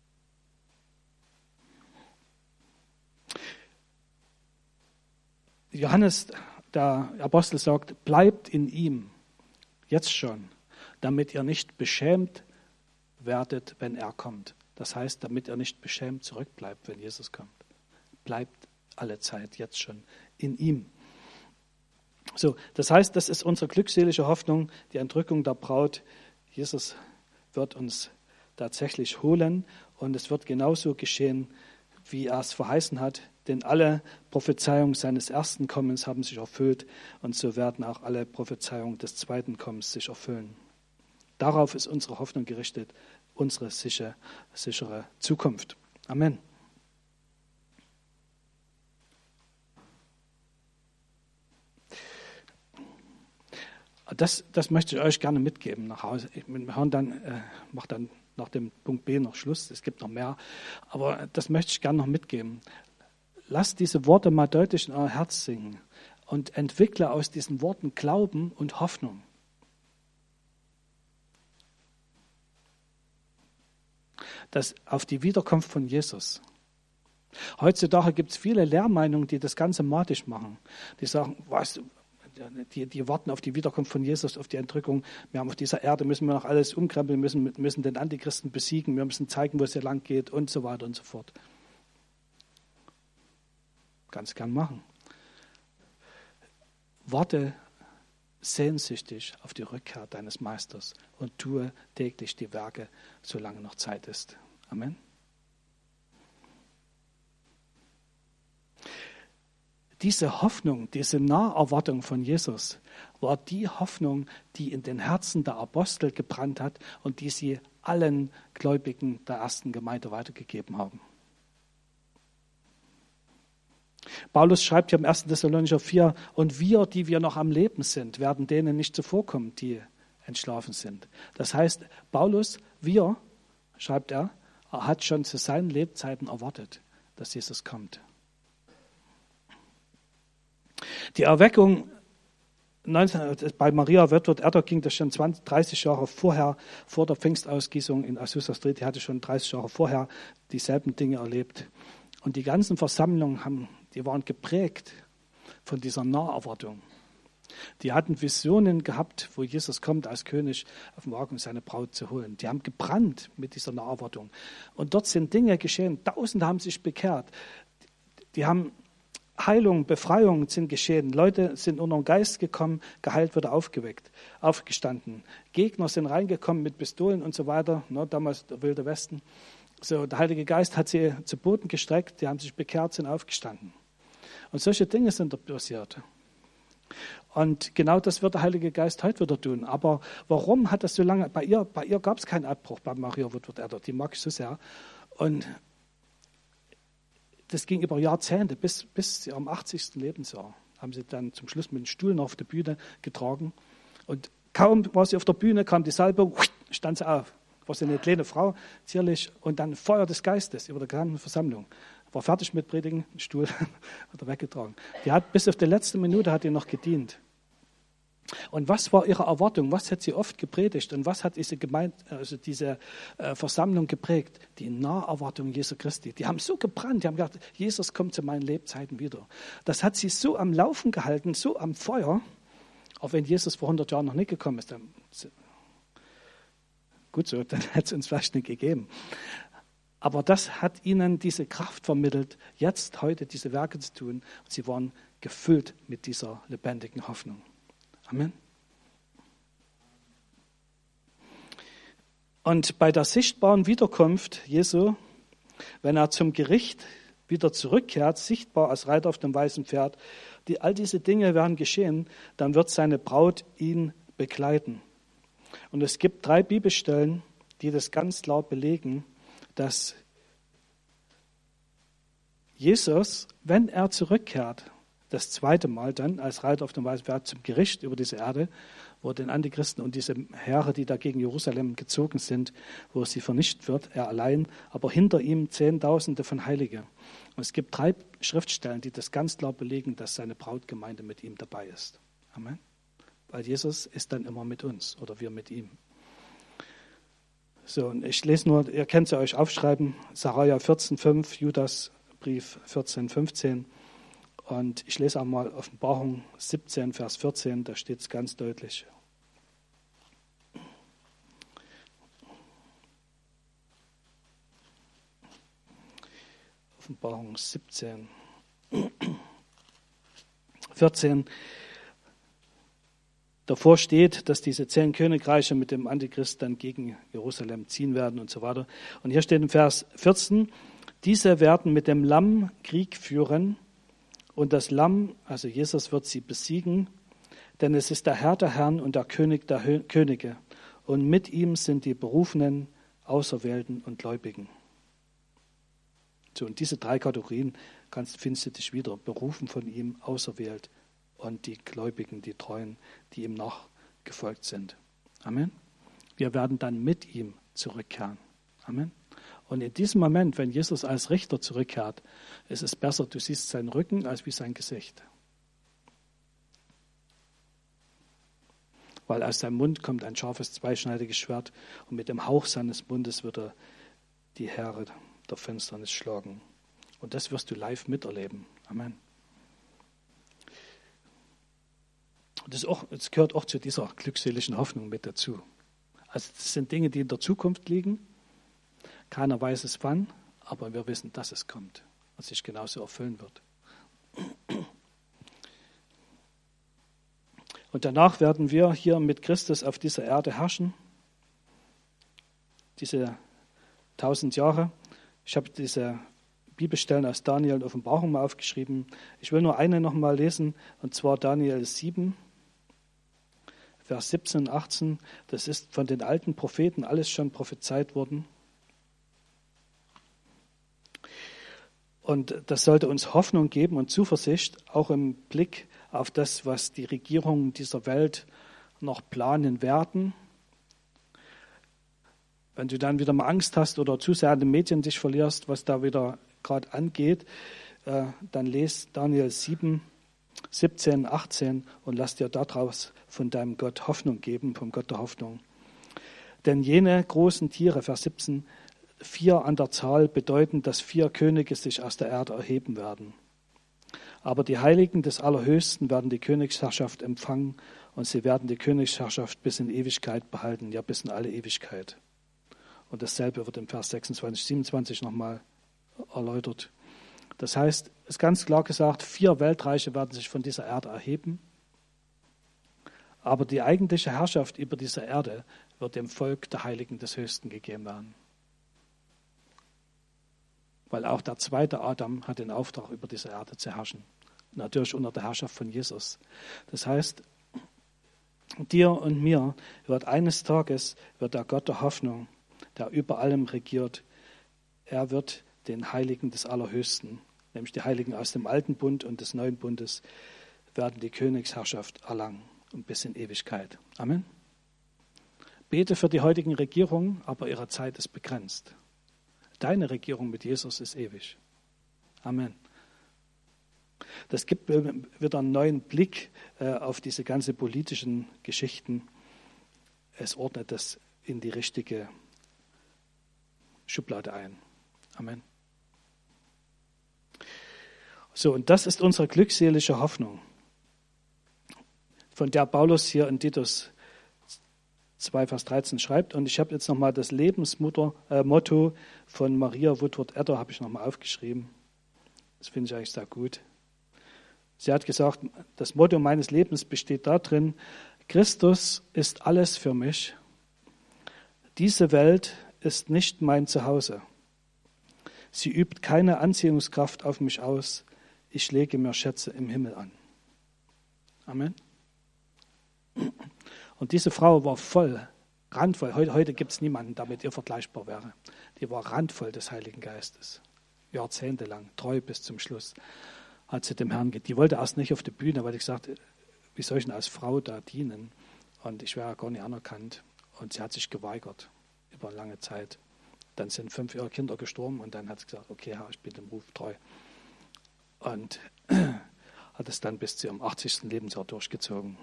Johannes, der Apostel, sagt, bleibt in ihm, jetzt schon, damit ihr nicht beschämt werdet, wenn er kommt. Das heißt, damit ihr nicht beschämt zurückbleibt, wenn Jesus kommt. Bleibt alle Zeit, jetzt schon, in ihm. So, das heißt, das ist unsere glückselige Hoffnung, die Entrückung der Braut. Jesus wird uns tatsächlich holen, und es wird genauso geschehen, wie er es verheißen hat. Denn alle Prophezeiungen seines ersten Kommens haben sich erfüllt, und so werden auch alle Prophezeiungen des zweiten Kommens sich erfüllen. Darauf ist unsere Hoffnung gerichtet, unsere sichere, sichere Zukunft. Amen. Das, das möchte ich euch gerne mitgeben nach Hause. Wir hören dann, äh, mache dann nach dem Punkt B noch Schluss. Es gibt noch mehr, aber das möchte ich gerne noch mitgeben. Lasst diese Worte mal deutlich in euer Herz singen und entwickle aus diesen Worten Glauben und Hoffnung. Das auf die Wiederkunft von Jesus. Heutzutage gibt es viele Lehrmeinungen, die das Ganze matisch machen. Die sagen, weißt du, Die, die warten auf die Wiederkunft von Jesus, auf die Entrückung. Wir haben auf dieser Erde, müssen wir noch alles umkrempeln, müssen, müssen den Antichristen besiegen, wir müssen zeigen, wo es hier lang geht und so weiter und so fort. Ganz gern machen. Warte sehnsüchtig auf die Rückkehr deines Meisters und tue täglich die Werke, solange noch Zeit ist. Amen. Diese Hoffnung, diese Naherwartung von Jesus war die Hoffnung, die in den Herzen der Apostel gebrannt hat und die sie allen Gläubigen der ersten Gemeinde weitergegeben haben. Paulus schreibt hier im ersten Thessalonicher vier, und wir, die wir noch am Leben sind, werden denen nicht zuvorkommen, die entschlafen sind. Das heißt, Paulus, wir, schreibt er, er hat schon zu seinen Lebzeiten erwartet, dass Jesus kommt. Die Erweckung neunzehn, bei Maria Witwer Erder ging das schon zwanzig, dreißig Jahre vorher, vor der Pfingstausgießung in Azusa Street. Die hatte schon dreißig Jahre vorher dieselben Dinge erlebt. Und die ganzen Versammlungen, haben, die waren geprägt von dieser Naherwartung. Die hatten Visionen gehabt, wo Jesus kommt als König auf den Wagen, um seine Braut zu holen. Die haben gebrannt mit dieser Naherwartung. Und dort sind Dinge geschehen. Tausende haben sich bekehrt. Die haben Heilung, Befreiung sind geschehen. Leute sind unter den Geist gekommen, geheilt, wieder aufgeweckt, aufgestanden. Gegner sind reingekommen mit Pistolen und so weiter. Ne, damals der Wilde Westen. So, der Heilige Geist hat sie zu Boden gestreckt. Die haben sich bekehrt, sind aufgestanden. Und solche Dinge sind dort passiert. Und genau das wird der Heilige Geist heute wieder tun. Aber warum hat das so lange, bei ihr, bei ihr gab es keinen Abbruch, bei Maria Witwer Erder, die mag ich so sehr. Und das ging über Jahrzehnte, bis, bis sie am achtzigsten Lebensjahr, haben sie dann zum Schluss mit dem Stuhl noch auf der Bühne getragen. Und kaum war sie auf der Bühne, kam die Salbung, stand sie auf. War sie eine kleine Frau, zierlich, und dann Feuer des Geistes über der ganzen Versammlung. War fertig mit Predigen, den Stuhl hat er weggetragen. Die hat bis auf die letzte Minute hat die noch gedient. Und was war ihre Erwartung? Was hat sie oft gepredigt? Und was hat diese Gemeinde, also diese äh, Versammlung geprägt? Die Naherwartung Jesu Christi. Die haben so gebrannt, die haben gedacht, Jesus kommt zu meinen Lebzeiten wieder. Das hat sie so am Laufen gehalten, so am Feuer, auch wenn Jesus vor hundert Jahren noch nicht gekommen ist. Dann, gut so, dann hätte es uns vielleicht nicht gegeben. Aber das hat ihnen diese Kraft vermittelt, jetzt, heute diese Werke zu tun. Und sie waren gefüllt mit dieser lebendigen Hoffnung. Amen. Und bei der sichtbaren Wiederkunft Jesu, wenn er zum Gericht wieder zurückkehrt, sichtbar als Reiter auf dem weißen Pferd, die, all diese Dinge werden geschehen, dann wird seine Braut ihn begleiten. Und es gibt drei Bibelstellen, die das ganz klar belegen, dass Jesus, wenn er zurückkehrt, das zweite Mal dann als Reiter auf dem weißen Pferd zum Gericht über diese Erde, wo den Antichristen und diese Heere, die da gegen Jerusalem gezogen sind, wo sie vernichtet wird, er allein, aber hinter ihm Zehntausende von Heiligen. Und es gibt drei Schriftstellen, die das ganz klar belegen, dass seine Brautgemeinde mit ihm dabei ist. Amen. Weil Jesus ist dann immer mit uns oder wir mit ihm. So, und ich lese nur, ihr könnt sie euch aufschreiben, Sacharja vierzehn fünf, Judasbrief vierzehn fünfzehn. Und ich lese auch mal Offenbarung siebzehn, Vers vierzehn, da steht es ganz deutlich. Offenbarung siebzehn, vierzehn. Davor steht, dass diese zehn Königreiche mit dem Antichrist dann gegen Jerusalem ziehen werden und so weiter. Und hier steht im Vers vierzehn, diese werden mit dem Lamm Krieg führen und das Lamm, also Jesus, wird sie besiegen, denn es ist der Herr der Herren und der König der Hö- Könige. Und mit ihm sind die Berufenen, Auserwählten und Gläubigen. So, und diese drei Kategorien kannst, findest du dich wieder. Berufen von ihm, auserwählt und die Gläubigen, die Treuen, die ihm nachgefolgt sind. Amen. Wir werden dann mit ihm zurückkehren. Amen. Und in diesem Moment, wenn Jesus als Richter zurückkehrt, ist es besser, du siehst seinen Rücken als wie sein Gesicht. Weil aus seinem Mund kommt ein scharfes, zweischneidiges Schwert und mit dem Hauch seines Mundes wird er die Heere der Finsternis schlagen. Und das wirst du live miterleben. Amen. Das, ist auch, das gehört auch zu dieser glückseligen Hoffnung mit dazu. Also das sind Dinge, die in der Zukunft liegen. Keiner weiß es wann, aber wir wissen, dass es kommt und sich genauso erfüllen wird. Und danach werden wir hier mit Christus auf dieser Erde herrschen. Diese tausend Jahre. Ich habe diese Bibelstellen aus Daniel und Offenbarung mal aufgeschrieben. Ich will nur eine noch mal lesen, und zwar Daniel sieben, Vers siebzehn und achtzehn. Das ist von den alten Propheten alles schon prophezeit worden. Und das sollte uns Hoffnung geben und Zuversicht, auch im Blick auf das, was die Regierungen dieser Welt noch planen werden. Wenn du dann wieder mal Angst hast oder zu sehr an den Medien dich verlierst, was da wieder gerade angeht, äh, dann lest Daniel sieben, siebzehn, achtzehn, und lass dir daraus von deinem Gott Hoffnung geben, vom Gott der Hoffnung. Denn jene großen Tiere, Vers siebzehn, vier an der Zahl, bedeuten, dass vier Könige sich aus der Erde erheben werden. Aber die Heiligen des Allerhöchsten werden die Königsherrschaft empfangen und sie werden die Königsherrschaft bis in Ewigkeit behalten, ja bis in alle Ewigkeit. Und dasselbe wird im Vers sechsundzwanzig, siebenundzwanzig nochmal erläutert. Das heißt, es ist ganz klar gesagt, vier Weltreiche werden sich von dieser Erde erheben. Aber die eigentliche Herrschaft über diese Erde wird dem Volk der Heiligen des Höchsten gegeben werden. Weil auch der zweite Adam hat den Auftrag, über diese Erde zu herrschen. Natürlich unter der Herrschaft von Jesus. Das heißt, dir und mir wird eines Tages, wird der Gott der Hoffnung, der über allem regiert, er wird den Heiligen des Allerhöchsten, nämlich die Heiligen aus dem alten Bund und des neuen Bundes, werden die Königsherrschaft erlangen und bis in Ewigkeit. Amen. Bete für die heutigen Regierungen, aber ihre Zeit ist begrenzt. Deine Regierung mit Jesus ist ewig. Amen. Das gibt wieder einen neuen Blick äh, auf diese ganze politischen Geschichten. Es ordnet das in die richtige Schublade ein. Amen. So, und das ist unsere glückselige Hoffnung, von der Paulus hier in Titus zwei, Vers dreizehn schreibt. Und ich habe jetzt nochmal das Lebensmotto äh, von Maria Woodward-Etter habe ich nochmal aufgeschrieben. Das finde ich eigentlich sehr gut. Sie hat gesagt, das Motto meines Lebens besteht darin, Christus ist alles für mich. Diese Welt ist nicht mein Zuhause. Sie übt keine Anziehungskraft auf mich aus. Ich lege mir Schätze im Himmel an. Amen. Und diese Frau war voll, randvoll. Heute, heute gibt es niemanden, der mit ihr vergleichbar wäre. Die war randvoll des Heiligen Geistes. Jahrzehntelang, treu bis zum Schluss, hat sie dem Herrn gedient. Die wollte erst nicht auf die Bühne, weil ich sagte, wie soll ich denn als Frau da dienen? Und ich wäre gar nicht anerkannt. Und sie hat sich geweigert über lange Zeit. Dann sind fünf ihrer Kinder gestorben und dann hat sie gesagt, okay, Herr, ich bin dem Ruf treu. Und hat es dann bis zu ihrem achtzigsten Lebensjahr durchgezogen.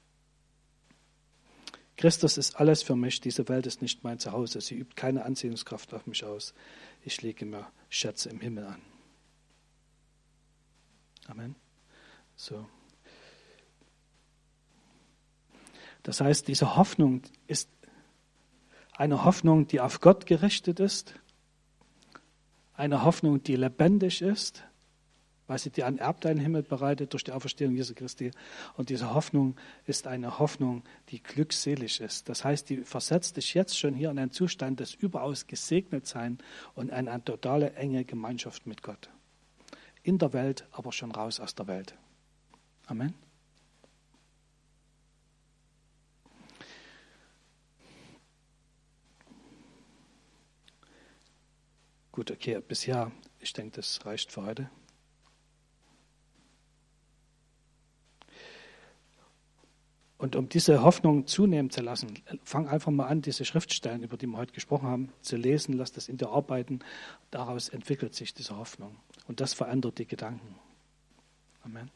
Christus ist alles für mich, diese Welt ist nicht mein Zuhause, sie übt keine Anziehungskraft auf mich aus. Ich lege mir Schätze im Himmel an. Amen. So. Das heißt, diese Hoffnung ist eine Hoffnung, die auf Gott gerichtet ist, eine Hoffnung, die lebendig ist, weil sie dir einen Erbteil Himmel bereitet durch die Auferstehung Jesu Christi. Und diese Hoffnung ist eine Hoffnung, die glückselig ist. Das heißt, die versetzt dich jetzt schon hier in einen Zustand des überaus Gesegnetsein und in eine totale enge Gemeinschaft mit Gott. In der Welt, aber schon raus aus der Welt. Amen. Gut, okay, bisher, ich denke, das reicht für heute. Und um diese Hoffnung zunehmen zu lassen, fang einfach mal an, diese Schriftstellen, über die wir heute gesprochen haben, zu lesen, lass das in dir arbeiten. Daraus entwickelt sich diese Hoffnung. Und das verändert die Gedanken. Amen.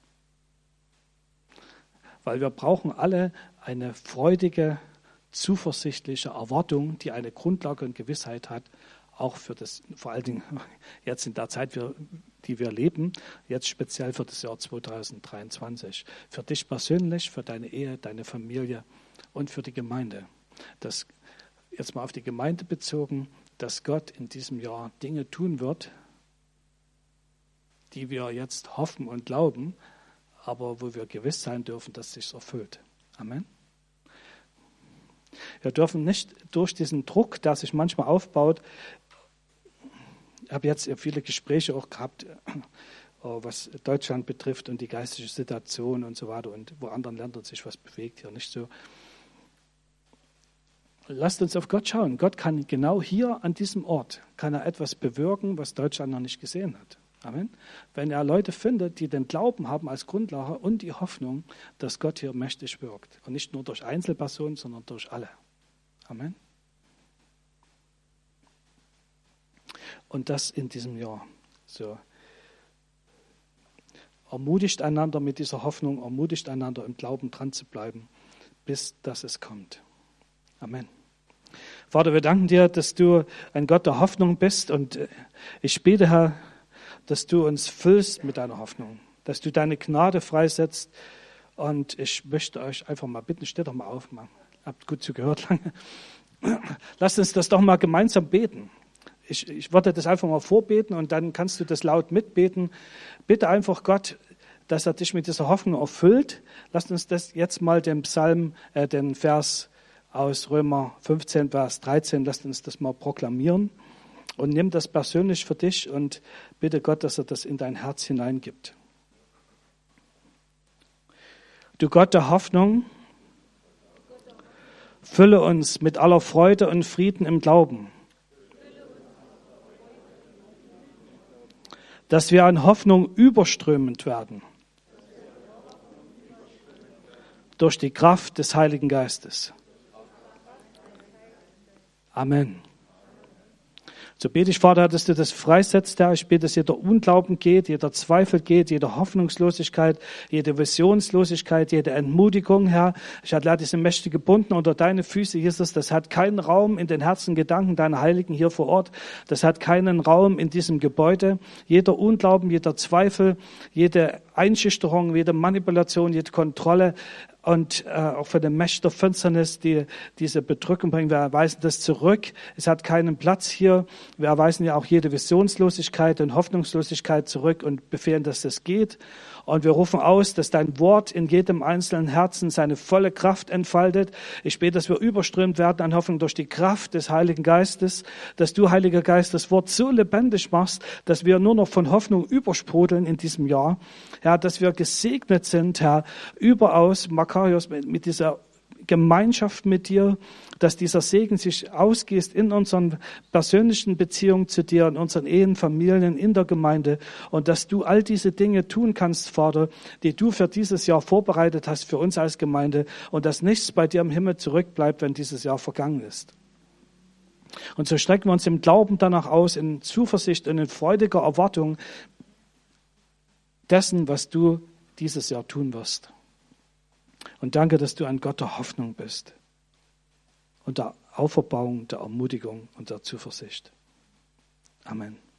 Weil wir brauchen alle eine freudige, zuversichtliche Erwartung, die eine Grundlage und Gewissheit hat, auch für das, vor allen Dingen jetzt in der Zeit, die wir leben, jetzt speziell für das Jahr zweitausenddreiundzwanzig. Für dich persönlich, für deine Ehe, deine Familie und für die Gemeinde. Das jetzt mal auf die Gemeinde bezogen, dass Gott in diesem Jahr Dinge tun wird, die wir jetzt hoffen und glauben, aber wo wir gewiss sein dürfen, dass es sich erfüllt. Amen. Wir dürfen nicht durch diesen Druck, der sich manchmal aufbaut, ich habe jetzt viele Gespräche auch gehabt, was Deutschland betrifft und die geistige Situation und so weiter und wo anderen Ländern sich was bewegt, hier nicht so. Lasst uns auf Gott schauen. Gott kann genau hier an diesem Ort, kann er etwas bewirken, was Deutschland noch nicht gesehen hat. Amen. Wenn er Leute findet, die den Glauben haben als Grundlage und die Hoffnung, dass Gott hier mächtig wirkt. Und nicht nur durch Einzelpersonen, sondern durch alle. Amen. Und das in diesem Jahr. So. ermutigt einander mit dieser Hoffnung, ermutigt einander im Glauben dran zu bleiben, bis dass es kommt. Amen. Vater, wir danken dir, dass du ein Gott der Hoffnung bist und ich bete, Herr, dass du uns füllst mit deiner Hoffnung, dass du deine Gnade freisetzt und ich möchte euch einfach mal bitten, steht doch mal auf, mal. Habt gut zugehört lange. Lasst uns das doch mal gemeinsam beten. Ich, ich würde das einfach mal vorbeten und dann kannst du das laut mitbeten. Bitte einfach Gott, dass er dich mit dieser Hoffnung erfüllt. Lasst uns das jetzt mal den Psalm, äh, den Vers aus Römer fünfzehn, Vers dreizehn, lasst uns das mal proklamieren und nimm das persönlich für dich und bitte Gott, dass er das in dein Herz hineingibt. Du Gott der Hoffnung, fülle uns mit aller Freude und Frieden im Glauben, dass wir an Hoffnung überströmend werden durch die Kraft des Heiligen Geistes. Amen. So bete ich, Vater, dass du das freisetzt, Herr. Ich bete, dass jeder Unglauben geht, jeder Zweifel geht, jede Hoffnungslosigkeit, jede Visionslosigkeit, jede Entmutigung, Herr. Ich erkläre diese mächtige Bunden unter deine Füße, Jesus. Das hat keinen Raum in den Herzen, Gedanken deiner Heiligen hier vor Ort. Das hat keinen Raum in diesem Gebäude. Jeder Unglauben, jeder Zweifel, jede Einschüchterung, jede Manipulation, jede Kontrolle, und äh, auch für den Mächte der Finsternis, die diese Bedrückung bringen. Wir weisen das zurück. Es hat keinen Platz hier. Wir weisen ja auch jede Visionslosigkeit und Hoffnungslosigkeit zurück und befehlen, dass das geht. Und wir rufen aus, dass dein Wort in jedem einzelnen Herzen seine volle Kraft entfaltet. Ich bete, dass wir überströmt werden an Hoffnung durch die Kraft des Heiligen Geistes, dass du, Heiliger Geist, das Wort so lebendig machst, dass wir nur noch von Hoffnung übersprudeln in diesem Jahr. Herr, dass wir gesegnet sind, Herr, überaus, Makarios, mit dieser Gemeinschaft mit dir, dass dieser Segen sich ausgießt in unseren persönlichen Beziehungen zu dir, in unseren Ehen, Familien, in der Gemeinde und dass du all diese Dinge tun kannst, Vater, die du für dieses Jahr vorbereitet hast für uns als Gemeinde und dass nichts bei dir im Himmel zurückbleibt, wenn dieses Jahr vergangen ist. Und so strecken wir uns im Glauben danach aus, in Zuversicht und in freudiger Erwartung dessen, was du dieses Jahr tun wirst. Und danke, dass du ein Gott der Hoffnung bist und der Auferbauung, der Ermutigung und der Zuversicht. Amen.